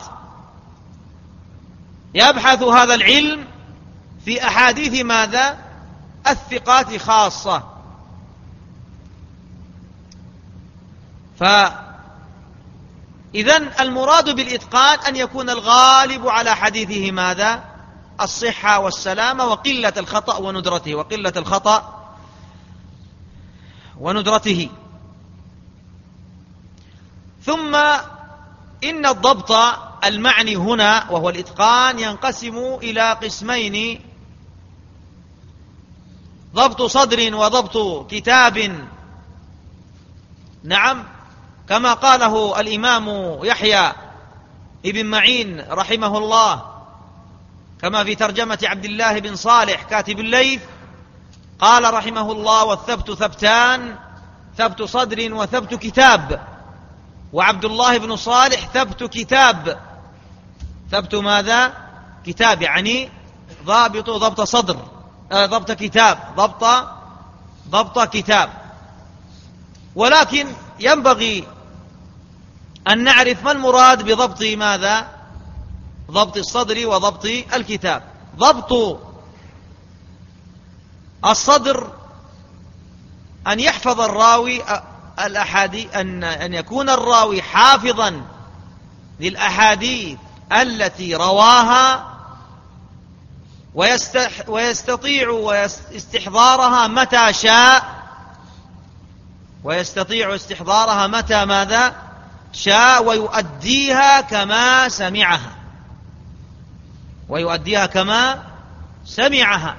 يبحث هذا العلم في أحاديث ماذا؟ الثقات خاصة. فإذن المراد بالإتقان أن يكون الغالب على حديثه ماذا؟ الصحة والسلامة، وقلة الخطأ وندرته، وقلة الخطأ وندرته. ثم إن الضبط المعني هنا وهو الإتقان ينقسم إلى قسمين: ضبط صدر وضبط كتاب. نعم، كما قاله الإمام يحيى ابن معين رحمه الله، كما في ترجمة عبد الله بن صالح كاتب الليث: قال رحمه الله: والثبت ثبتان، ثبت صدر وثبت كتاب. وعبد الله بن صالح ثبت كتاب. ثبت ماذا؟ كتاب، يعني ضبط صدر، ضبط كتاب، ضبط كتاب. ولكن ينبغي أن نعرف ما المراد بضبط ماذا؟ ضبط الصدر وضبط الكتاب. ضبط الصدر أن يحفظ الراوي الأحاديث، أن يكون الراوي حافظا للأحاديث التي رواها ويستطيع استحضارها متى شاء، ويستطيع استحضارها متى ماذا شاء، ويؤديها كما سمعها، ويؤديها كما سمعها.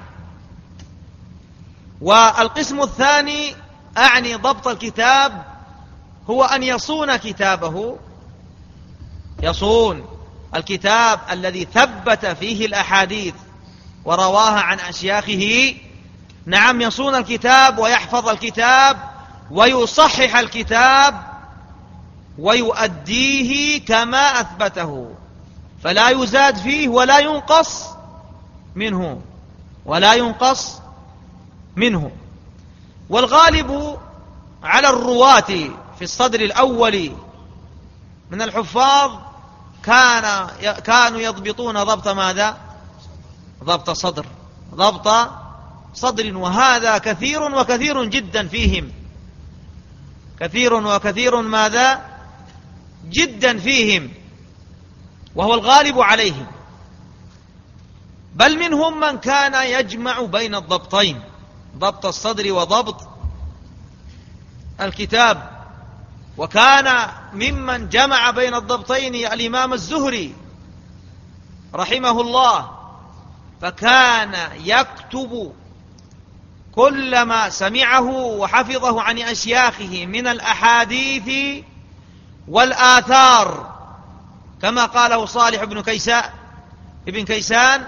والقسم الثاني أعني ضبط الكتاب هو أن يصون كتابه، يصون الكتاب الذي ثبت فيه الأحاديث ورواها عن أشياخه. نعم، يصون الكتاب ويحفظ الكتاب ويصحح الكتاب ويؤديه كما أثبته، فلا يزاد فيه ولا ينقص منه، ولا ينقص منه. والغالب على الرواة في الصدر الأول من الحفاظ كانوا يضبطون ضبط ماذا؟ ضبط صدر، ضبط صدر. وهذا كثير وكثير جدا فيهم، كثير وكثير ماذا؟ جدا فيهم، وهو الغالب عليهم. بل منهم من كان يجمع بين الضبطين، ضبط الصدر وضبط الكتاب. وكان ممن جمع بين الضبطين الإمام الزهري رحمه الله، فكان يكتب كل ما سمعه وحفظه عن أشياخه من الأحاديث والآثار، كما قاله صالح ابن كيسان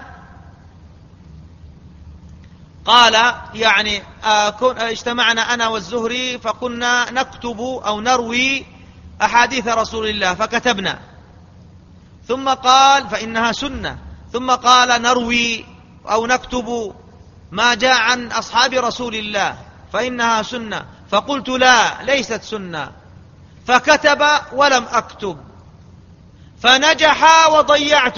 قال: يعني اجتمعنا أنا والزهري فقلنا نكتب أو نروي أحاديث رسول الله فكتبنا، ثم قال فإنها سنة، ثم قال نروي أو نكتب ما جاء عن أصحاب رسول الله فإنها سنة، فقلت لا، ليست سنة، فكتب ولم أكتب، فنجح وضيعت،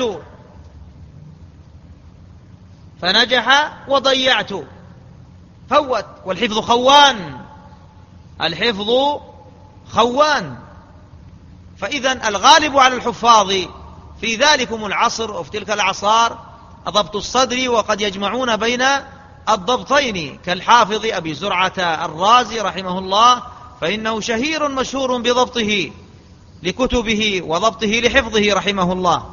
فنجح وضيعت، فوت. والحفظ خوان، الحفظ خوان. فإذا الغالب على الحفاظ في ذلكم العصر وفي تلك الأعصار ضبط الصدر، وقد يجمعون بين الضبطين كالحافظ أبي زرعة الرازي رحمه الله، فإنه شهير مشهور بضبطه لكتبه وضبطه لحفظه رحمه الله.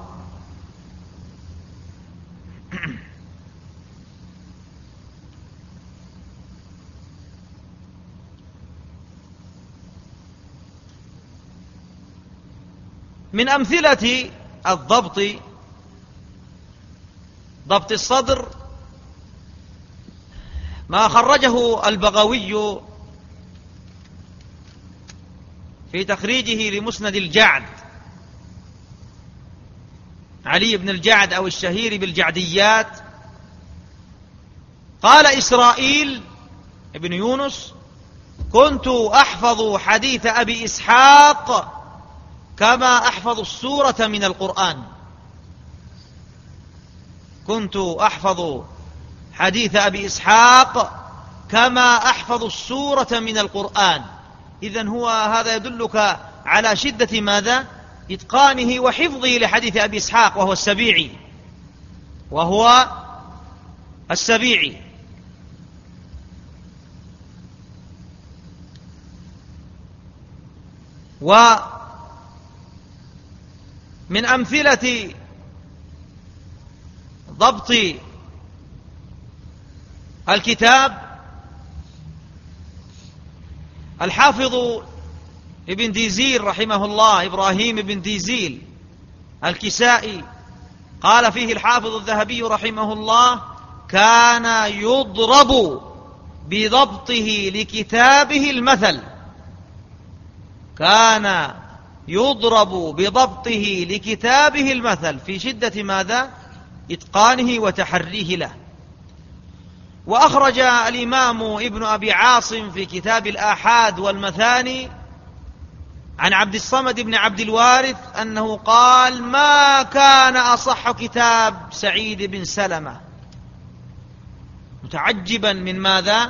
من أمثلة الضبط، ضبط الصدر، ما خرجه البغوي في تخريجه لمسند الجعد، علي بن الجعد أو الشهير بالجعديات. قال إسرائيل ابن يونس: كنت أحفظ حديث أبي إسحاق كما أحفظ السورة من القرآن. كنت أحفظ حديث أبي إسحاق كما أحفظ السورة من القرآن. إذن هو هذا يدلك على شدة ماذا؟ إتقانه وحفظه لحديث أبي إسحاق، وهو السبيعي. ومن أمثلة ضبط الكتاب الحافظ ابن ديزيل رحمه الله، إبراهيم بن ديزيل الكسائي، قال فيه الحافظ الذهبي رحمه الله: كان يضرب بضبطه لكتابه المثل، كان يضرب بضبطه لكتابه المثل في شدة ماذا؟ إتقانه وتحريه له. وأخرج الإمام ابن أبي عاصم في كتاب الآحاد والمثاني عن عبد الصمد بن عبد الوارث أنه قال: ما كان أصح كتاب سعيد بن سلمة، متعجبا من ماذا؟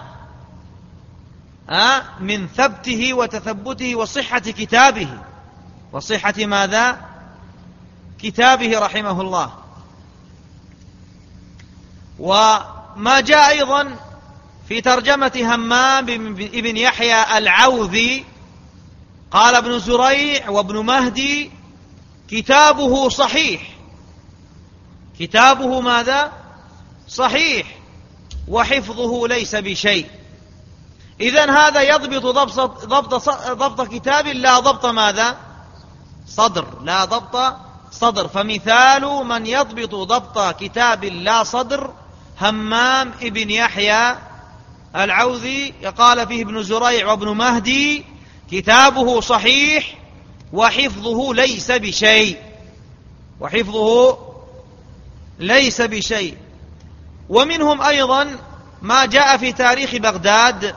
من ثبته وتثبته وصحة كتابه، وصحة ماذا؟ كتابه رحمه الله. وما جاء أيضا في ترجمة همام بن يحيى العوذي قال ابن زريع وابن مهدي: كتابه صحيح. كتابه ماذا؟ صحيح، وحفظه ليس بشيء. إذن هذا يضبط ضبط كتاب لا ضبط ماذا؟ صدر، لا ضبط صدر. فمثال من يضبط ضبط كتاب لا صدر همام ابن يحيى العوذي، قال فيه ابن زريع وابن مهدي: كتابه صحيح وحفظه ليس بشيء، وحفظه ليس بشيء. ومنهم أيضا ما جاء في تاريخ بغداد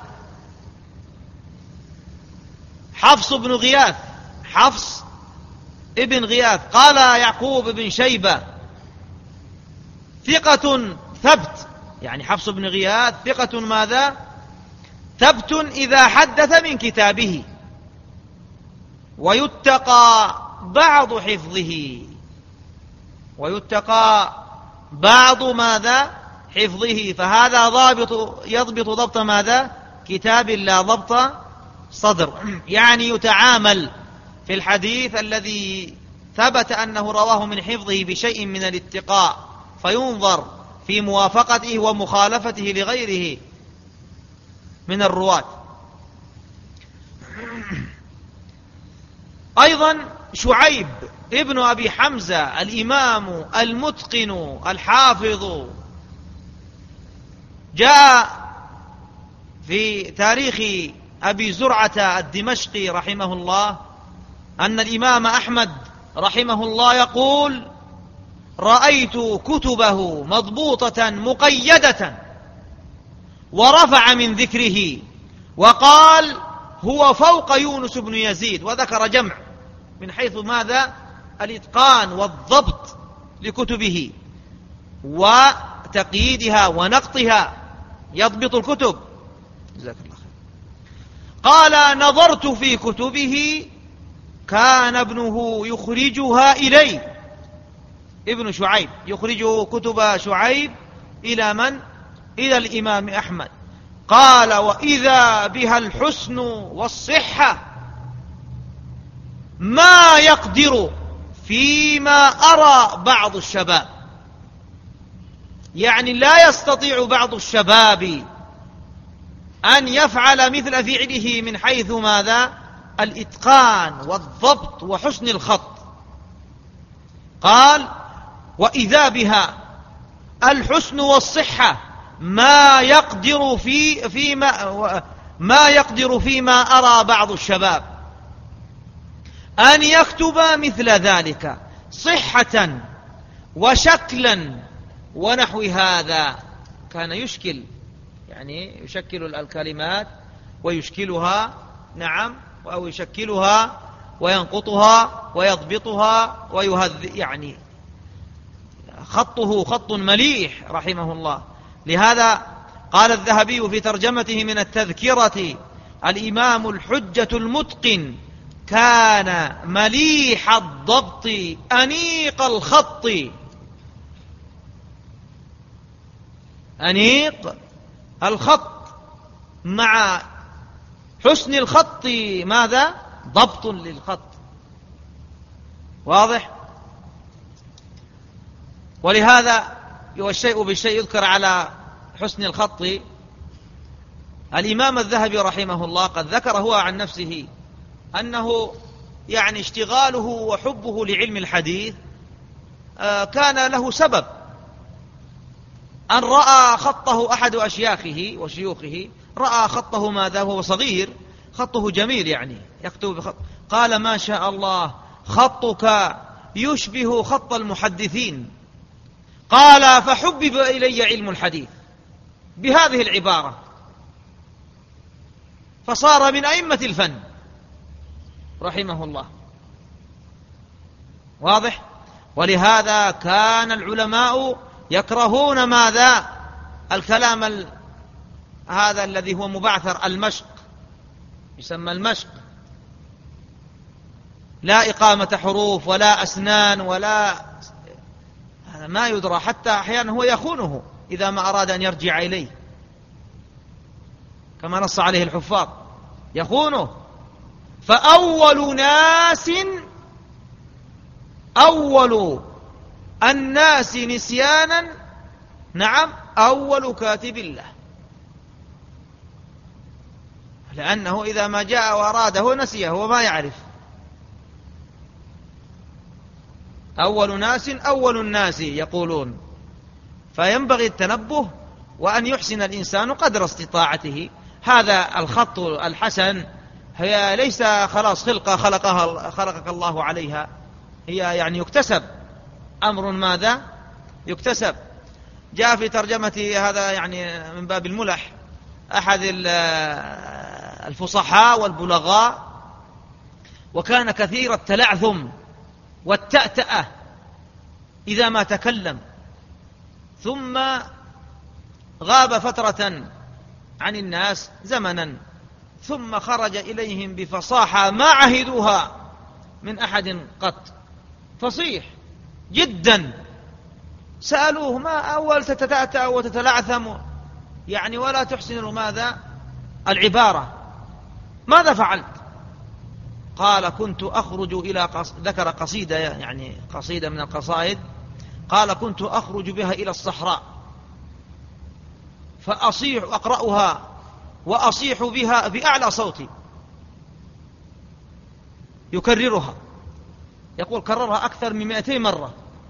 حفص بن غياث، حفص ابن غياث، قال يعقوب بن شيبة: ثقة ثبت، يعني حفص بن غياث ثقة ماذا؟ ثبت إذا حدث من كتابه، ويتقى بعض حفظه، ويتقى بعض ماذا؟ حفظه. فهذا يضبط ضبط ماذا؟ كتاب لا ضبط صدر، يعني يتعامل في الحديث الذي ثبت أنه رواه من حفظه بشيء من الاتقاء، فينظر في موافقته ومخالفته لغيره من الرواة. أيضا شعيب ابن أبي حمزة الإمام المتقن الحافظ، جاء في تاريخ أبي زرعة الدمشقي رحمه الله أن الإمام أحمد رحمه الله يقول: رأيت كتبه مضبوطة مقيدة، ورفع من ذكره وقال: هو فوق يونس بن يزيد، وذكر جمع من حيث ماذا؟ الإتقان والضبط لكتبه وتقييدها ونقطها، يضبط الكتب. جزاك الله خير. قال: نظرت في كتبه كان ابنه يخرجها إليه، ابن شعيب يخرج كتب شعيب إلى من؟ إلى الإمام أحمد. قال: وإذا بها الحسن والصحة ما يقدر فيما أرى بعض الشباب، يعني لا يستطيع بعض الشباب أن يفعل مثل فعله من حيث ماذا؟ الإتقان والضبط وحسن الخط. قال: وإذا بها الحسن والصحة ما يقدر فيما أرى بعض الشباب أن يكتب مثل ذلك صحة وشكلا ونحو هذا. كان يشكل، يعني يشكل الكلمات ويشكلها، نعم، أو يشكلها وينقطها ويضبطها يعني خطه خط مليح رحمه الله. لهذا قال الذهبي في ترجمته من التذكرة: الإمام الحجة المتقن كان مليح الضبط أنيق الخط. أنيق الخط مع حسن الخط ماذا؟ ضبط للخط. واضح؟ ولهذا والشيء بالشيء يذكر على حسن الخط. الإمام الذهبي رحمه الله قد ذكر هو عن نفسه أنه يعني اشتغاله وحبه لعلم الحديث كان له سبب، أن رأى خطه أحد أشياخه وشيوخه رأى خطه ماذا وهو صغير، خطه جميل يعني يكتب بخط، قال ما شاء الله خطك يشبه خط المحدثين. قال فحبب إلي علم الحديث بهذه العبارة، فصار من أئمة الفن رحمه الله. واضح؟ ولهذا كان العلماء يكرهون ماذا؟ الكلام هذا الذي هو مبعثر، المشق، يسمى المشق، لا إقامة حروف ولا أسنان ولا، هذا ما يدرى، حتى أحيانا هو يخونه إذا ما أراد أن يرجع إليه، كما نص عليه الحفاظ، يخونه. فأول ناس، أول الناس نسيانا، نعم، أول كاتب الله، لأنه إذا ما جاء وأراده نسيه وما يعرف. أول ناس أول الناس يقولون، فينبغي التنبه وأن يحسن الإنسان قدر استطاعته. هذا الخط الحسن هي ليس خلاص خلقة خلقك الله عليها، هي يعني يكتسب، أمر ماذا؟ يكتسب. جاء في ترجمة هذا يعني من باب الملح أحد الفصحاء والبلغاء، وكان كثير التلعثم والتأتأة إذا ما تكلم، ثم غاب فترة عن الناس زمنا، ثم خرج إليهم بفصاحة ما عهدوها من أحد قط، فصيح جدا. سألوه ما أول تتأتأ وتتلعثم يعني ولا تحسن ماذا العبارة، ماذا فعلت؟ قال كنت أخرج إلى ذكر قصيدة، يعني قصيدة من القصائد، قال كنت أخرج بها إلى الصحراء فأصيح أقرأها وأصيح بها بأعلى صوتي، يكررها، يقول كررها أكثر من 200 مرة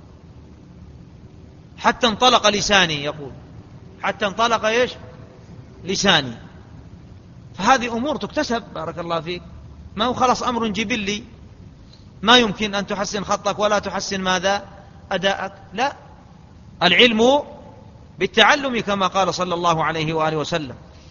حتى انطلق لساني، يقول حتى انطلق إيش؟ لساني. فهذه أمور تكتسب، بارك الله فيك، ما هو خلاص أمر جبلي، ما يمكن أن تحسن خطك ولا تحسن ماذا؟ أداءك، لا، العلم بالتعلم كما قال صلى الله عليه وآله وسلم.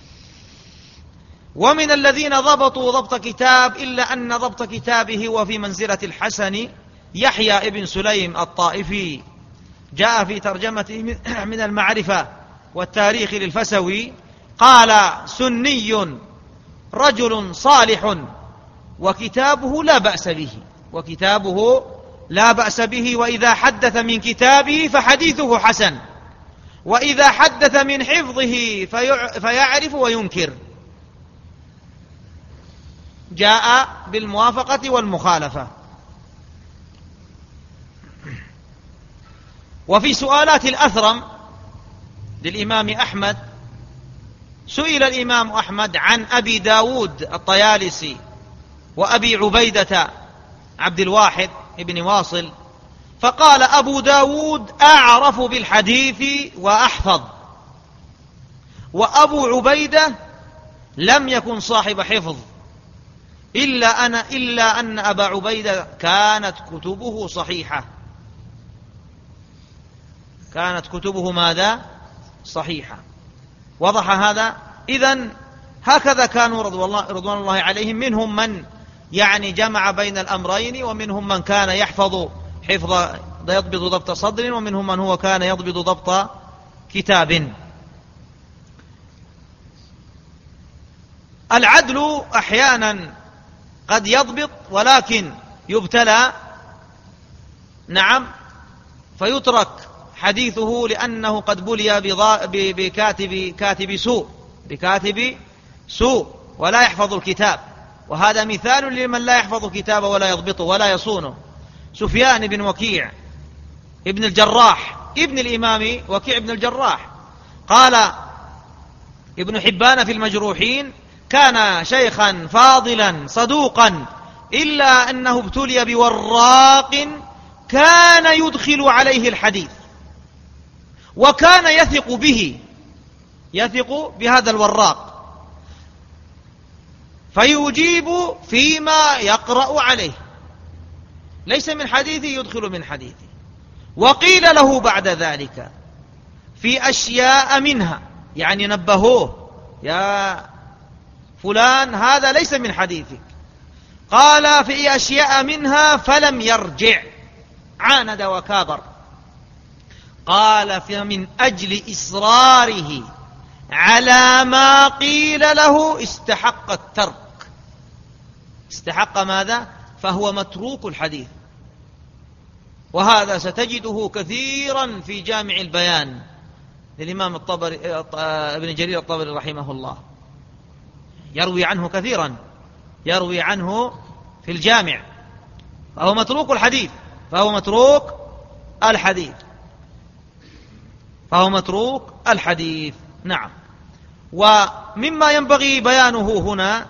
ومن الذين ضبطوا ضبط كتاب إلا أن ضبط كتابه وفي منزلة الحسن يحيى ابن سليم الطائفي. جاء في ترجمته من المعرفة والتاريخ للفسوي قال سني رجل صالح وكتابه لا بأس به، وكتابه لا بأس به، وإذا حدث من كتابه فحديثه حسن، وإذا حدث من حفظه فيعرف وينكر. جاء بالموافقة والمخالفة. وفي سؤالات الأثرم للإمام أحمد، سئل الإمام أحمد عن أبي داود الطيالسي وأبي عبيدة عبد الواحد ابن واصل، فقال أبو داود أعرف بالحديث وأحفظ، وأبو عبيدة لم يكن صاحب حفظ، إلا أن أبا عبيدة كانت كتبه صحيحة، كانت كتبه ماذا؟ صحيحة. وضح هذا؟ إذن هكذا كانوا رضوان الله عليهم، منهم من يعني جمع بين الأمرين، ومنهم من كان يحفظ يضبط ضبط صدر، ومنهم من هو كان يضبط ضبط كتاب. العدل أحيانا قد يضبط ولكن يبتلى، نعم، فيترك حديثه لأنه قد بلي بكاتب سوء ولا يحفظ الكتاب. وهذا مثال لمن لا يحفظ كتابه ولا يضبطه ولا يصونه. سفيان بن وكيع ابن الجراح ابن الإمام وكيع بن الجراح، قال ابن حبان في المجروحين كان شيخا فاضلا صدوقا، إلا أنه ابتلي بوراق كان يدخل عليه الحديث، وكان يثق بهذا الوراق، فيجيب فيما يقرأ عليه، ليس من حديثه يدخل من حديثه. وقيل له بعد ذلك في أشياء منها، يعني نبهوه يا فلان هذا ليس من حديثك، قال في أشياء منها فلم يرجع، عاند وكابر. قال فمن أجل إصراره على ما قيل له استحق الترك. استحق ماذا؟ فهو متروك الحديث. وهذا ستجده كثيرا في جامع البيان للإمام الطبري ابن جرير الطبري رحمه الله، يروي عنه كثيرا، يروي عنه في الجامع، فهو متروك الحديث، فهو متروك الحديث، فهو متروك الحديث. نعم. ومما ينبغي بيانه هنا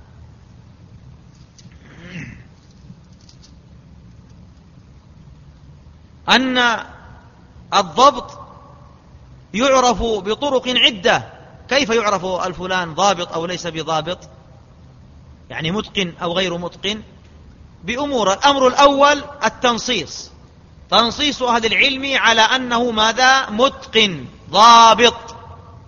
أن الضبط يعرف بطرق عدة. كيف يعرف الفلان ضابط أو ليس بضابط، يعني متقن أو غير متقن؟ بأمور. الأمر الأول التنصيص، تنصيص أهل العلم على أنه ماذا؟ متقن ضابط،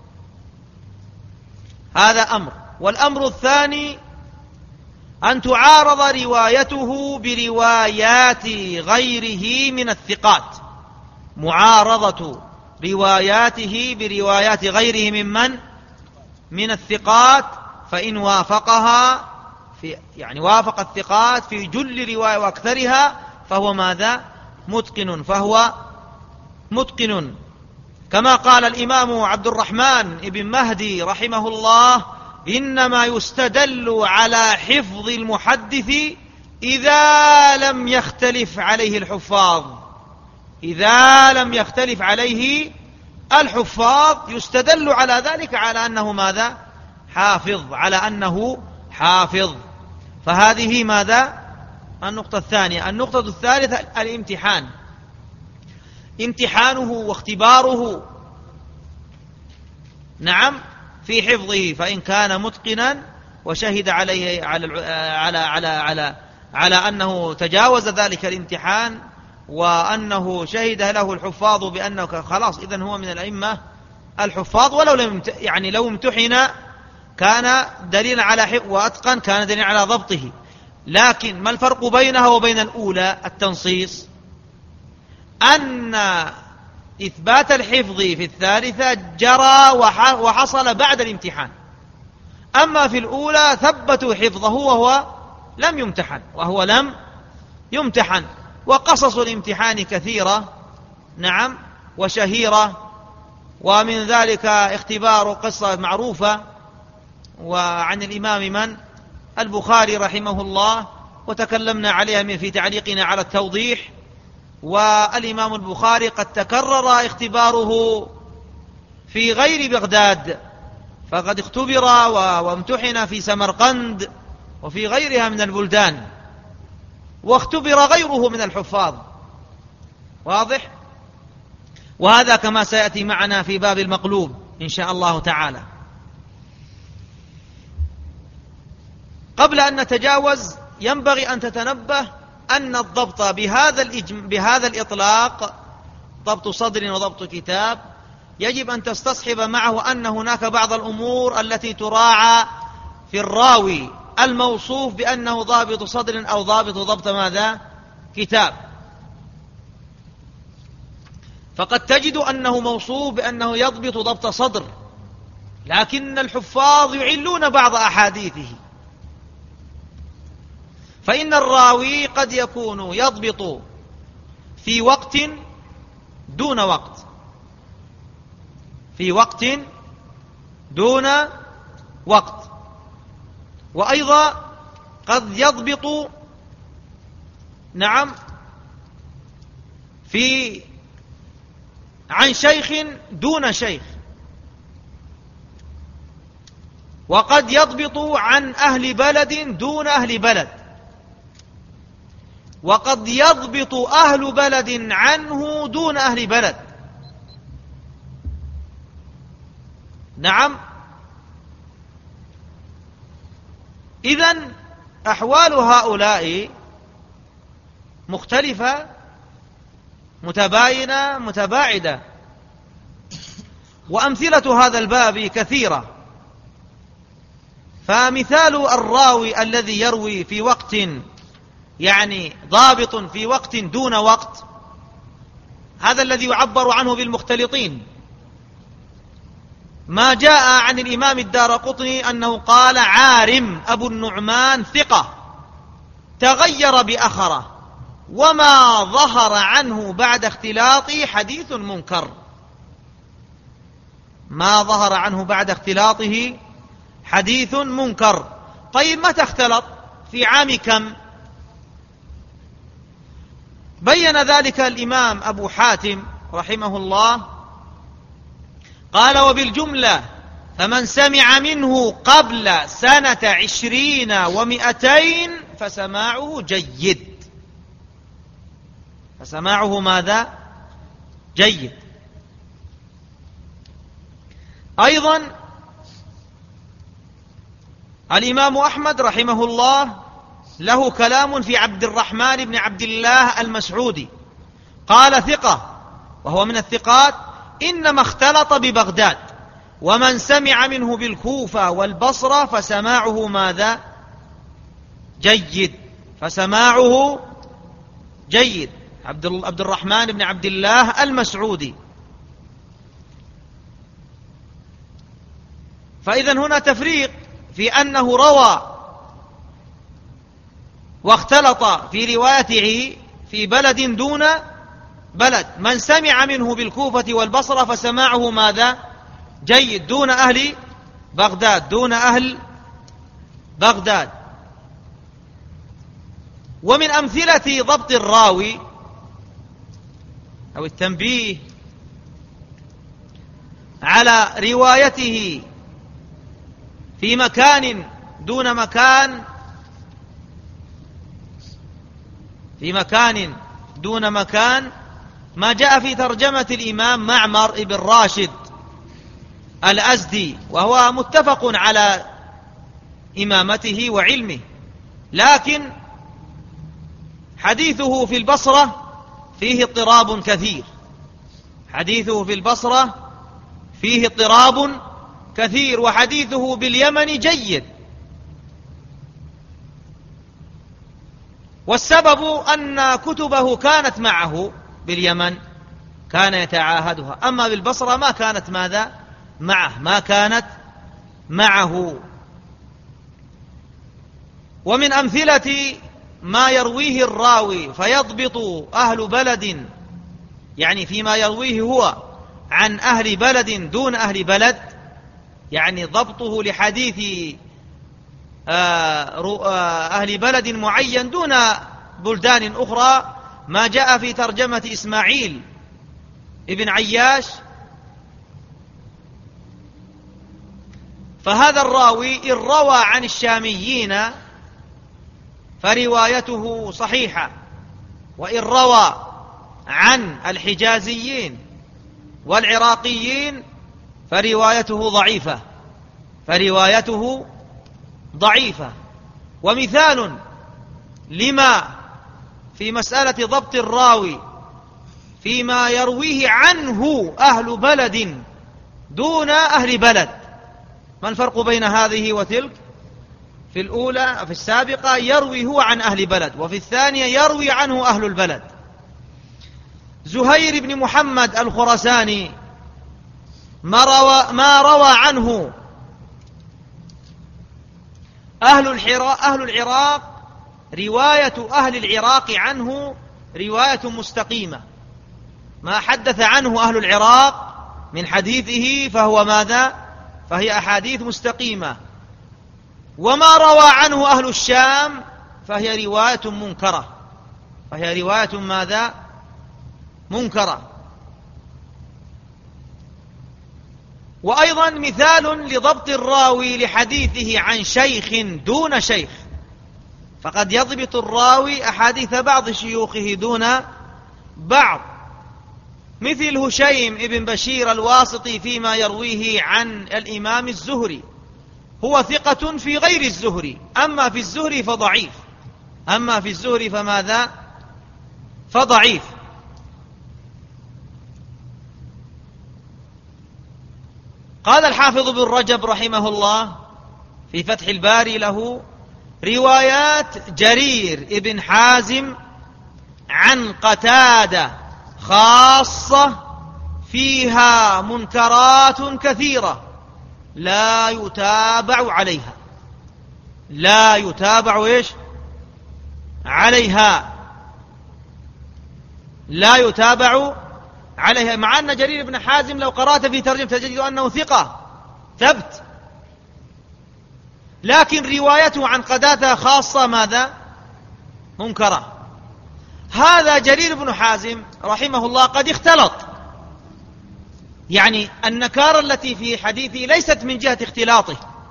هذا أمر. والأمر الثاني أن تعارض روايته بروايات غيره من الثقات، معارضة رواياته بروايات غيره من الثقات، فإن وافقها يعني وافق الثقات في جل رواية وأكثرها فهو ماذا؟ متقن، فهو متقن. كما قال الإمام عبد الرحمن بن مهدي رحمه الله: إنما يستدل على حفظ المحدث إذا لم يختلف عليه الحفاظ. إذا لم يختلف عليه الحفاظ يستدل على ذلك على أنه ماذا؟ حافظ، على أنه حافظ. فهذه ماذا؟ النقطة الثانية. النقطة الثالثة الامتحان، امتحانه واختباره، نعم، في حفظه. فإن كان متقنا وشهد عليه على أنه تجاوز ذلك الامتحان وأنه شهد له الحفاظ بأنه خلاص إذن هو من الأئمة الحفاظ، ولو لم يعني لو امتحن كان دليلا على حفظ، وأتقن كان دليلا على ضبطه. لكن ما الفرق بينها وبين الأولى؟ التنصيص، أن إثبات الحفظ في الثالثة جرى وحصل بعد الامتحان، أما في الأولى ثبتوا حفظه وهو لم يمتحن. وقصص الامتحان كثيرة، نعم، وشهيرة، ومن ذلك اختبار قصة معروفة وعن الإمام البخاري رحمه الله، وتكلمنا عليها في تعليقنا على التوضيح. والإمام البخاري قد تكرر اختباره في غير بغداد، فقد اختبر وامتحن في سمرقند وفي غيرها من البلدان، واختبر غيره من الحفاظ، واضح؟ وهذا كما سيأتي معنا في باب المقلوب إن شاء الله تعالى. قبل أن نتجاوز ينبغي أن تتنبه أن الضبط بهذا الإطلاق، ضبط صدر وضبط كتاب، يجب أن تستصحب معه أن هناك بعض الأمور التي تراعى في الراوي الموصوف بأنه ضابط صدر أو ضبط ماذا؟ كتاب. فقد تجد أنه موصوف بأنه يضبط ضبط صدر، لكن الحفاظ يعلون بعض أحاديثه. فإن الراوي قد يكون يضبط في وقت دون وقت، في وقت دون وقت، وأيضا قد يضبط، نعم، عن شيخ دون شيخ، وقد يضبط عن أهل بلد دون أهل بلد، وقد يضبط أهل بلد عنه دون أهل بلد. نعم، إذن أحوال هؤلاء مختلفة متباينة متباعدة، وأمثلة هذا الباب كثيرة. فمثال الراوي الذي يروي في وقت يعني ضابط في وقت دون وقت، هذا الذي يعبر عنه بالمختلطين. ما جاء عن الإمام الدارقطني أنه قال: عارم أبو النعمان ثقة تغير بأخره، وما ظهر عنه بعد اختلاطه حديث منكر. ما ظهر عنه بعد اختلاطه حديث منكر. طيب متى اختلط؟ في عام كم؟ بين ذلك الإمام أبو حاتم رحمه الله، قال: وبالجملة فمن سمع منه قبل سنة 20 و200 فسماعه جيد. فسماعه ماذا؟ جيد. أيضا الإمام أحمد رحمه الله له كلام في عبد الرحمن بن عبد الله المسعودي، قال: ثقة وهو من الثقات، إنما اختلط ببغداد، ومن سمع منه بالكوفة والبصرة فسماعه ماذا؟ جيد. فسماعه جيد. عبد الرحمن بن عبد الله المسعودي. فإذن هنا تفريق في أنه روى واختلط في روايته في بلد دون بلد. من سمع منه بالكوفة والبصرة فسماعه ماذا؟ جيد، دون أهل بغداد، دون أهل بغداد. ومن أمثلة ضبط الراوي أو التنبيه على روايته في مكان دون مكان، في مكان دون مكان، ما جاء في ترجمة الإمام معمر بن راشد الأزدي، وهو متفق على إمامته وعلمه، لكن حديثه في البصرة فيه اضطراب كثير. حديثه في البصرة فيه اضطراب كثير، وحديثه باليمن جيد. والسبب أن كتبه كانت معه باليمن، كان يتعاهدها، أما بالبصرة ما كانت ماذا؟ معه، ما كانت معه. ومن أمثلة ما يرويه الراوي فيضبط أهل بلد، يعني فيما يرويه هو عن أهل بلد دون أهل بلد، يعني ضبطه لحديث أهل بلد معين دون بلدان أخرى، ما جاء في ترجمة إسماعيل ابن عياش. فهذا الراوي إن روى عن الشاميين فروايته صحيحة، وإن روى عن الحجازيين والعراقيين فروايته ضعيفة، فروايته ضعيفة. ومثال لما في مسألة ضبط الراوي فيما يرويه عنه أهل بلد دون أهل بلد، ما الفرق بين هذه وتلك؟ في الأولى في السابقة يروي هو عن أهل بلد، وفي الثانية يروي عنه أهل البلد. زهير بن محمد الخراساني ما روى عنه أهل العراق، رواية أهل العراق عنه رواية مستقيمة. ما حدث عنه أهل العراق من حديثه فهو ماذا؟ فهي أحاديث مستقيمة. وما روى عنه أهل الشام فهي رواية منكرة، فهي رواية ماذا؟ منكرة. وأيضا مثال لضبط الراوي لحديثه عن شيخ دون شيخ، فقد يضبط الراوي أحاديث بعض شيوخه دون بعض، مثل هشيم ابن بشير الواسطي فيما يرويه عن الإمام الزهري، هو ثقة في غير الزهري، أما في الزهري فضعيف، أما في الزهري فماذا؟ فضعيف. قال الحافظ بن رجب رحمه الله في فتح الباري له روايات جرير ابن حازم عن قتادة خاصة فيها منكرات كثيرة لا يتابع عليها، لا يتابع إيش؟ عليها، لا يتابع عليها، مع أن جرير بن حازم لو قرأت في ترجمة تجد أنه ثقة ثبت، لكن روايته عن قتادة خاصة ماذا؟ منكرة. هذا جرير بن حازم رحمه الله قد اختلط، يعني النكارة التي في حديثه ليست من جهة اختلاطه،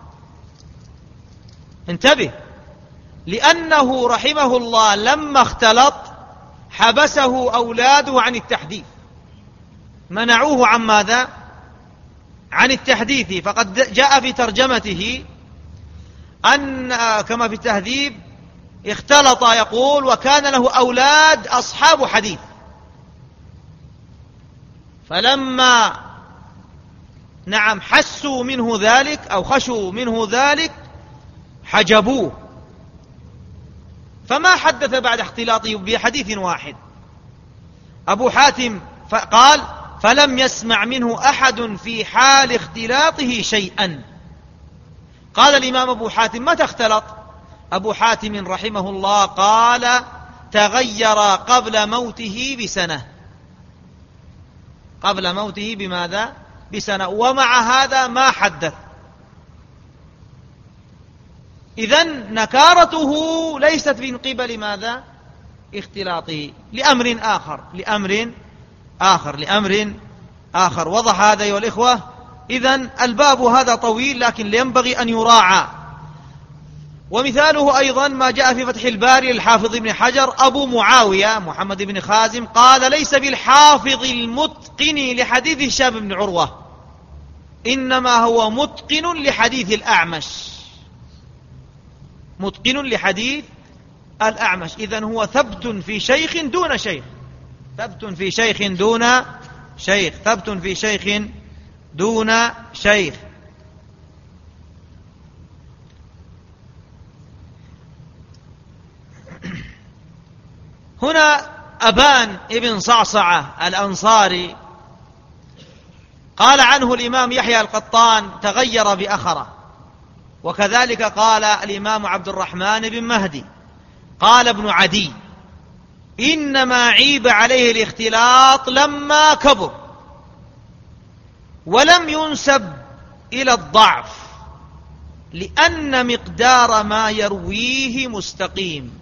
انتبه، لأنه رحمه الله لما اختلط حبسه أولاده عن التحديث، منعوه عن ماذا؟ عن التحديث. فقد جاء في ترجمته أن كما في التهذيب اختلط يقول وكان له أولاد أصحاب حديث، فلما حسوا منه ذلك أو خشوا منه ذلك حجبوه، فما حدث بعد اختلاطه بحديث واحد. أبو حاتم قال فلم يسمع منه أحد في حال اختلاطه شيئا. قال الإمام أبو حاتم متى اختلط؟ أبو حاتم رحمه الله قال تغير قبل موته بسنة، قبل موته بماذا؟ بسنة، ومع هذا ما حدث. إذن نكارته ليست من قبل ماذا؟ اختلاطه، لأمر آخر. وضح هذا أيها الإخوة. إذن الباب هذا طويل لكن ينبغي أن يراعى. ومثاله أيضا ما جاء في فتح الباري للحافظ ابن حجر أبو معاوية محمد بن خازم قال ليس بالحافظ المتقن لحديث هشام بن عروة، إنما هو متقن لحديث الأعمش، متقن لحديث الأعمش. إذن هو ثبت في شيخ دون شيخ، ثبت في شيخ دون شيخ، ثبت في شيخ دون شيخ. هنا أبان ابن صعصعة الأنصاري قال عنه الإمام يحيى القطان تغير بأخره، وكذلك قال الإمام عبد الرحمن بن مهدي. قال ابن عدي إنما عيب عليه الاختلاط لما كبر، ولم ينسب إلى الضعف لأن مقدار ما يرويه مستقيم.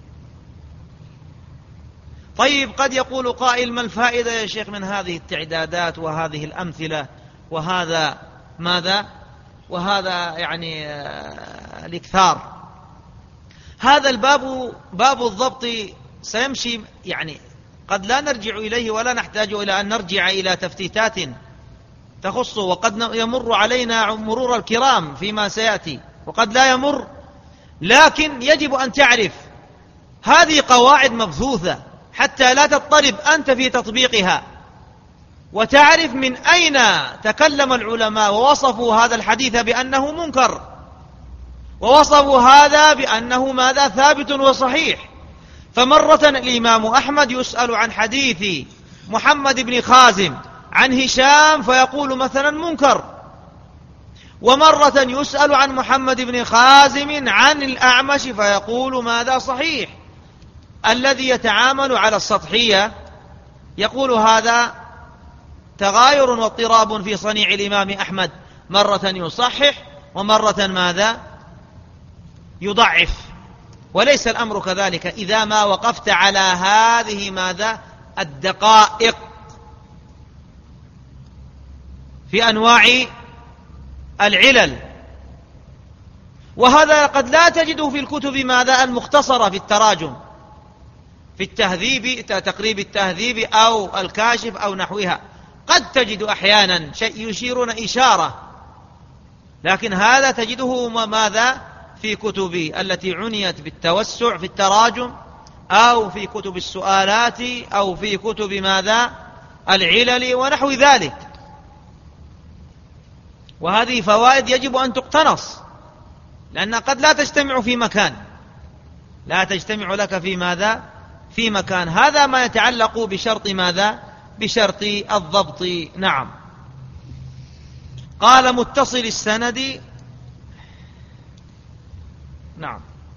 طيب قد يقول قائل ما الفائدة يا شيخ من هذه التعدادات وهذه الأمثلة وهذا ماذا؟ وهذا يعني الإكثار. هذا الباب باب الضبط سيمشي، يعني قد لا نرجع إليه ولا نحتاج إلى أن نرجع إلى تفتيتات تخصه، وقد يمر علينا مرور الكرام فيما سيأتي وقد لا يمر، لكن يجب أن تعرف هذه قواعد مبثوثة حتى لا تضطرب أنت في تطبيقها، وتعرف من أين تكلم العلماء ووصفوا هذا الحديث بأنه منكر، ووصفوا هذا بأنه ماذا؟ ثابت وصحيح. فمرة الإمام أحمد يسأل عن حديث محمد بن خازم عن هشام فيقول مثلا منكر، ومرة يسأل عن محمد بن خازم عن الأعمش فيقول ماذا؟ صحيح. الذي يتعامل على السطحية يقول هذا تغاير واضطراب في صنيع الإمام أحمد، مرة يصحح ومرة ماذا؟ يضعف. وليس الأمر كذلك إذا ما وقفت على هذه ماذا؟ الدقائق في أنواع العلل. وهذا قد لا تجده في الكتب ماذا؟ المختصرة في التراجم، في التهذيب، تقريب التهذيب أو الكاشف أو نحوها، قد تجد أحيانا شيء يشيرون إشارة لكن هذا تجده ماذا في كتبه التي عنيت بالتوسع في التراجم، أو في كتب السؤالات، أو في كتب ماذا العلل ونحو ذلك. وهذه فوائد يجب أن تقتنص، لأنها قد لا تجتمع في مكان، لا تجتمع لك في ماذا في مكان. هذا ما يتعلق بشرط ماذا بشرط الضبط. نعم. قال متصل السند. نعم.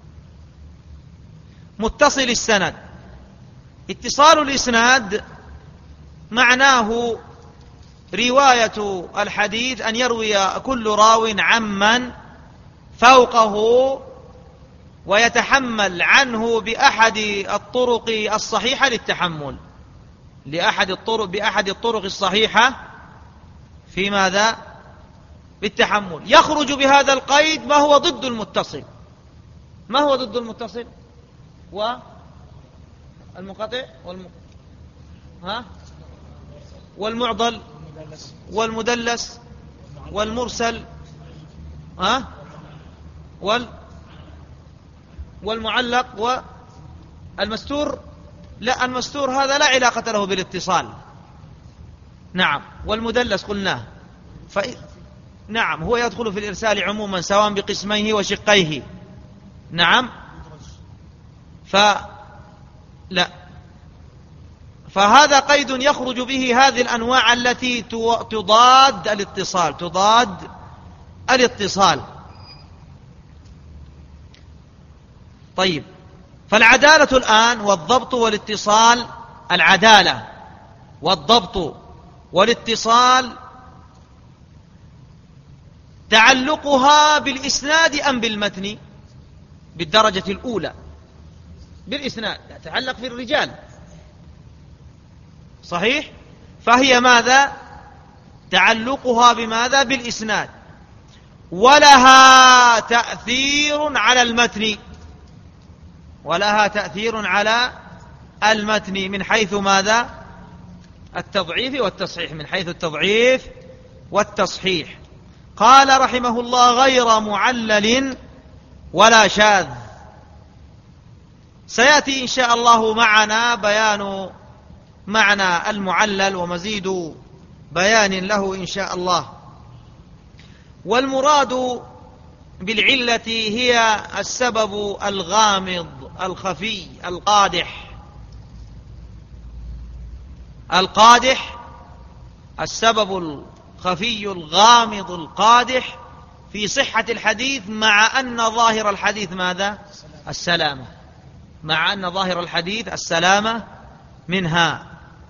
متصل السند، اتصال الإسناد معناه رواية الحديث أن يروي كل راو عمن فوقه ويتحمل عنه بأحد الطرق الصحيحة للتحمل، بأحد الطرق الصحيحة في ماذا بالتحمل. يخرج بهذا القيد ما هو ضد المتصل. ما هو ضد المتصل؟ والمنقطع والمعضل والمدلس والمرسل والمعلق والمستور. لا، المستور هذا لا علاقة له بالاتصال. نعم. والمدلس قلناه. نعم، هو يدخل في الإرسال عموما سواء بقسميه وشقيه. نعم. فهذا قيد يخرج به هذه الأنواع التي تضاد الاتصال. طيب، فالعدالة الآن والضبط والاتصال، العدالة والضبط والاتصال تعلقها بالإسناد أم بالمتن؟ بالدرجة الأولى بالإسناد، تتعلق في الرجال، صحيح؟ فهي ماذا تعلقها بماذا بالإسناد، ولها تأثير على المتن، ولها تأثير على المتن من حيث ماذا التضعيف والتصحيح، من حيث التضعيف والتصحيح. قال رحمه الله: غير معلل ولا شاذ. سيأتي إن شاء الله معنا بيان معنى المعلل ومزيد بيان له إن شاء الله. والمراد بالعلة هي السبب الغامض الخفي القادح، السبب الخفي الغامض القادح في صحة الحديث، مع أن ظاهر الحديث ماذا السلامة، مع أن ظاهر الحديث السلامة منها.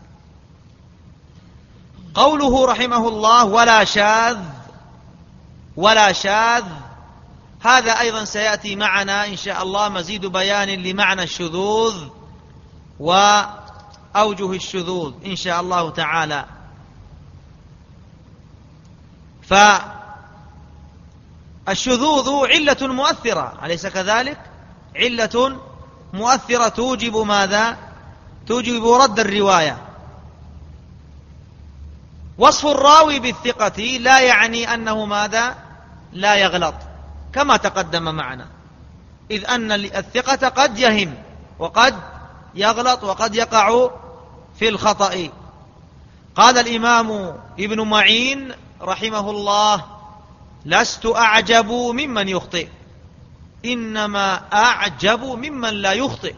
قوله رحمه الله: ولا شاذ، هذا أيضا سيأتي معنا إن شاء الله مزيد بيان لمعنى الشذوذ وأوجه الشذوذ إن شاء الله تعالى. فالشذوذ علة مؤثرة، أليس كذلك؟ علة مؤثرة توجب ماذا؟ توجب رد الرواية. وصف الراوي بالثقة لا يعني أنه ماذا؟ لا يغلط، كما تقدم معنا، إذ أن الثقة قد يهم وقد يغلط وقد يقع في الخطأ. قال الإمام ابن معين رحمه الله: لست أعجب ممن يخطئ، إنما أعجب ممن لا يخطئ.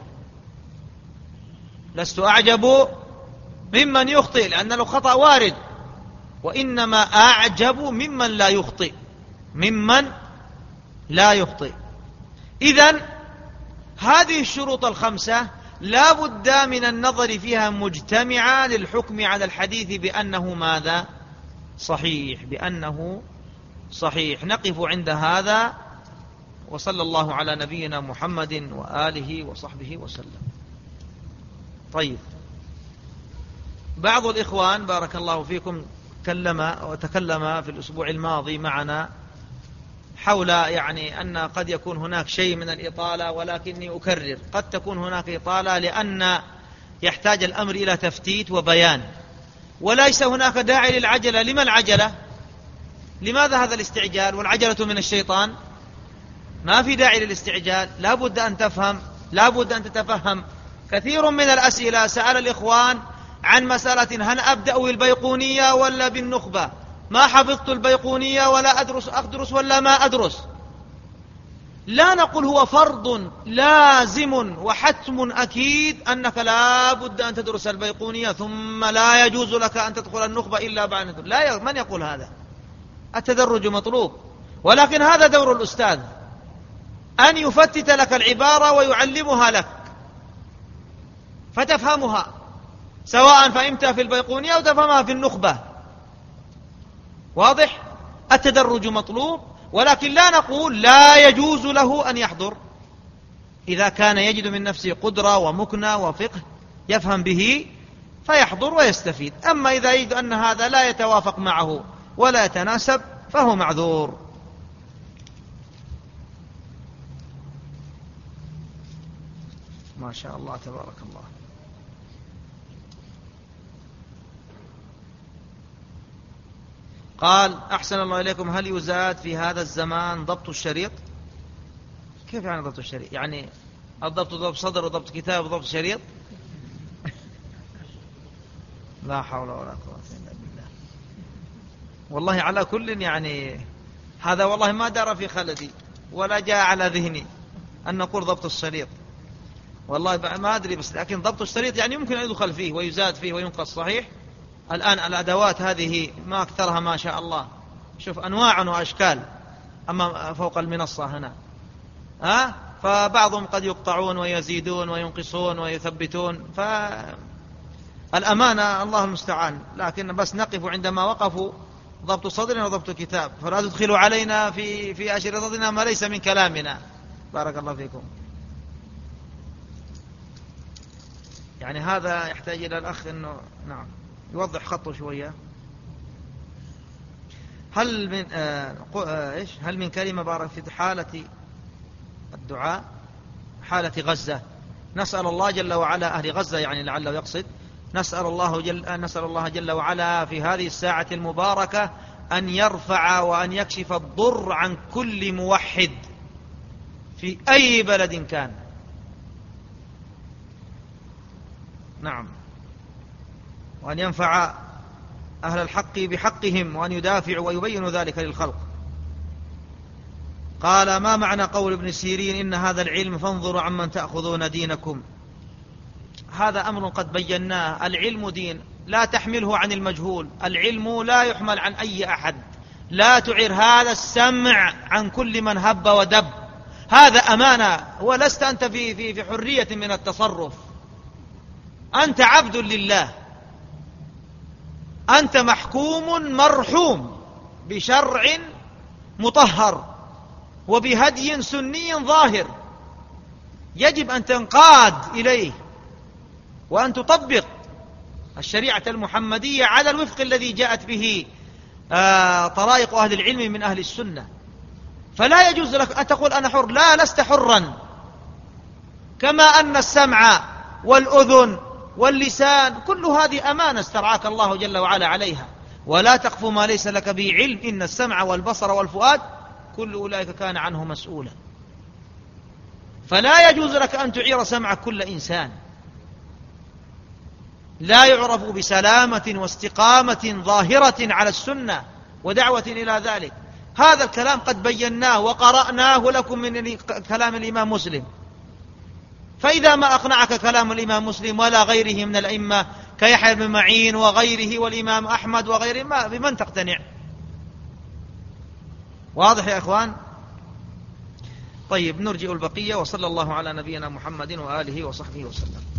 لست أعجب ممن يخطئ لأن الخطأ وارد، وإنما أعجب ممن لا يخطئ، ممن لا يخطئ. إذن هذه الشروط الخمسة لا بد من النظر فيها مجتمعة للحكم على الحديث بأنه ماذا؟ صحيح، بأنه صحيح. نقف عند هذا، وصلى الله على نبينا محمد وآله وصحبه وسلم. طيب، بعض الإخوان بارك الله فيكم تكلم في الأسبوع الماضي معنا حول أن قد يكون هناك شيء من الإطالة، ولكني أكرر قد تكون هناك إطالة لأن يحتاج الأمر إلى تفتيت وبيان، وليس هناك داعي للعجلة. لما العجلة؟ لماذا هذا الاستعجال والعجلة من الشيطان؟ ما في داعي للاستعجال. لا بد أن تفهم، لا بد أن تتفهم. كثير من الأسئلة سأل الإخوان عن مسألة هل أبدأ بالبيقونية ولا بالنخبة؟ ما حفظت البيقونية ولا أدرس ولا ما أدرس. لا نقول هو فرض لازم وحتم أكيد أنك لا بد أن تدرس البيقونية ثم لا يجوز لك أن تدخل النخبة إلا بعد. لا، من يقول هذا؟ التدرج مطلوب، ولكن هذا دور الأستاذ أن يفتت لك العبارة ويعلمها لك فتفهمها، سواء فهمتها في البيقونية أو تفهمها في النخبة. واضح؟ التدرج مطلوب، ولكن لا نقول لا يجوز له أن يحضر إذا كان يجد من نفسه قدرة ومكنة وفقه يفهم به فيحضر ويستفيد. أما إذا يجد أن هذا لا يتوافق معه ولا يتناسب فهو معذور. ما شاء الله تبارك الله. قال أحسن الله إليكم، هل يزاد في هذا الزمان ضبط الشريط؟ كيف يعني ضبط الشريط؟ يعني الضبط ضبط صدر وضبط كتاب وضبط شريط؟ لا حول ولا قوة إلا بالله. والله على كل يعني هذا والله ما دار في خلدي ولا جاء على ذهني أن نقول ضبط الشريط. والله ما أدري، بس لكن ضبط الشريط يعني يمكن أن يدخل فيه ويزاد فيه وينقص. صحيح. الآن الأدوات هذه ما أكثرها ما شاء الله، شوف أنواع وأشكال أما فوق المنصة هنا. فبعضهم قد يقطعون ويزيدون وينقصون ويثبتون، فالأمانة الله المستعان. لكن بس نقف عندما وقفوا ضبط صدر وضبط كتاب، فلا تدخلوا علينا في أشرطتنا ما ليس من كلامنا. بارك الله فيكم. يعني هذا يحتاج إلى الأخ أنه نعم يوضح خطه شوية. هل من كلمة بارك في حالة الدعاء حالة غزة؟ نسأل الله جل وعلا أهل غزة يعني لعله يقصد، نسأل الله جل وعلا في هذه الساعة المباركة أن يرفع وأن يكشف الضر عن كل موحد في أي بلد كان. نعم. وأن ينفع أهل الحق بحقهم وأن يدافعوا ويبينوا ذلك للخلق. قال ما معنى قول ابن سيرين إن هذا العلم فانظروا عمن تأخذون دينكم؟ هذا أمر قد بيناه. العلم دين، لا تحمله عن المجهول. العلم لا يحمل عن أي أحد. لا تعر هذا السمع عن كل من هب ودب. هذا أمانة، ولست أنت في حرية من التصرف. أنت عبد لله، أنت محكوم مرحوم بشرع مطهر وبهدي سني ظاهر، يجب أن تنقاد إليه وأن تطبق الشريعة المحمدية على الوفق الذي جاءت به طرائق أهل العلم من أهل السنة. فلا يجوز لك أن تقول أنا حر. لا، لست حرا. كما أن السمع والأذن واللسان كل هذه أمانة استرعاك الله جل وعلا عليها. ولا تقف ما ليس لك به علم، إن السمع والبصر والفؤاد كل أولئك كان عنه مسؤولا. فلا يجوز لك أن تعير سمع كل إنسان. لا يعرف بسلامة واستقامة ظاهرة على السنة ودعوة إلى ذلك. هذا الكلام قد بيناه وقرأناه لكم من كلام الإمام مسلم. فإذا ما أقنعك كلام الإمام مسلم ولا غيره من الأئمة كيحيى بن معين وغيره والإمام أحمد وغيره، بمن تقتنع؟ واضح يا إخوان؟ طيب نرجئ البقية، وصلى الله على نبينا محمد وآله وصحبه وسلم.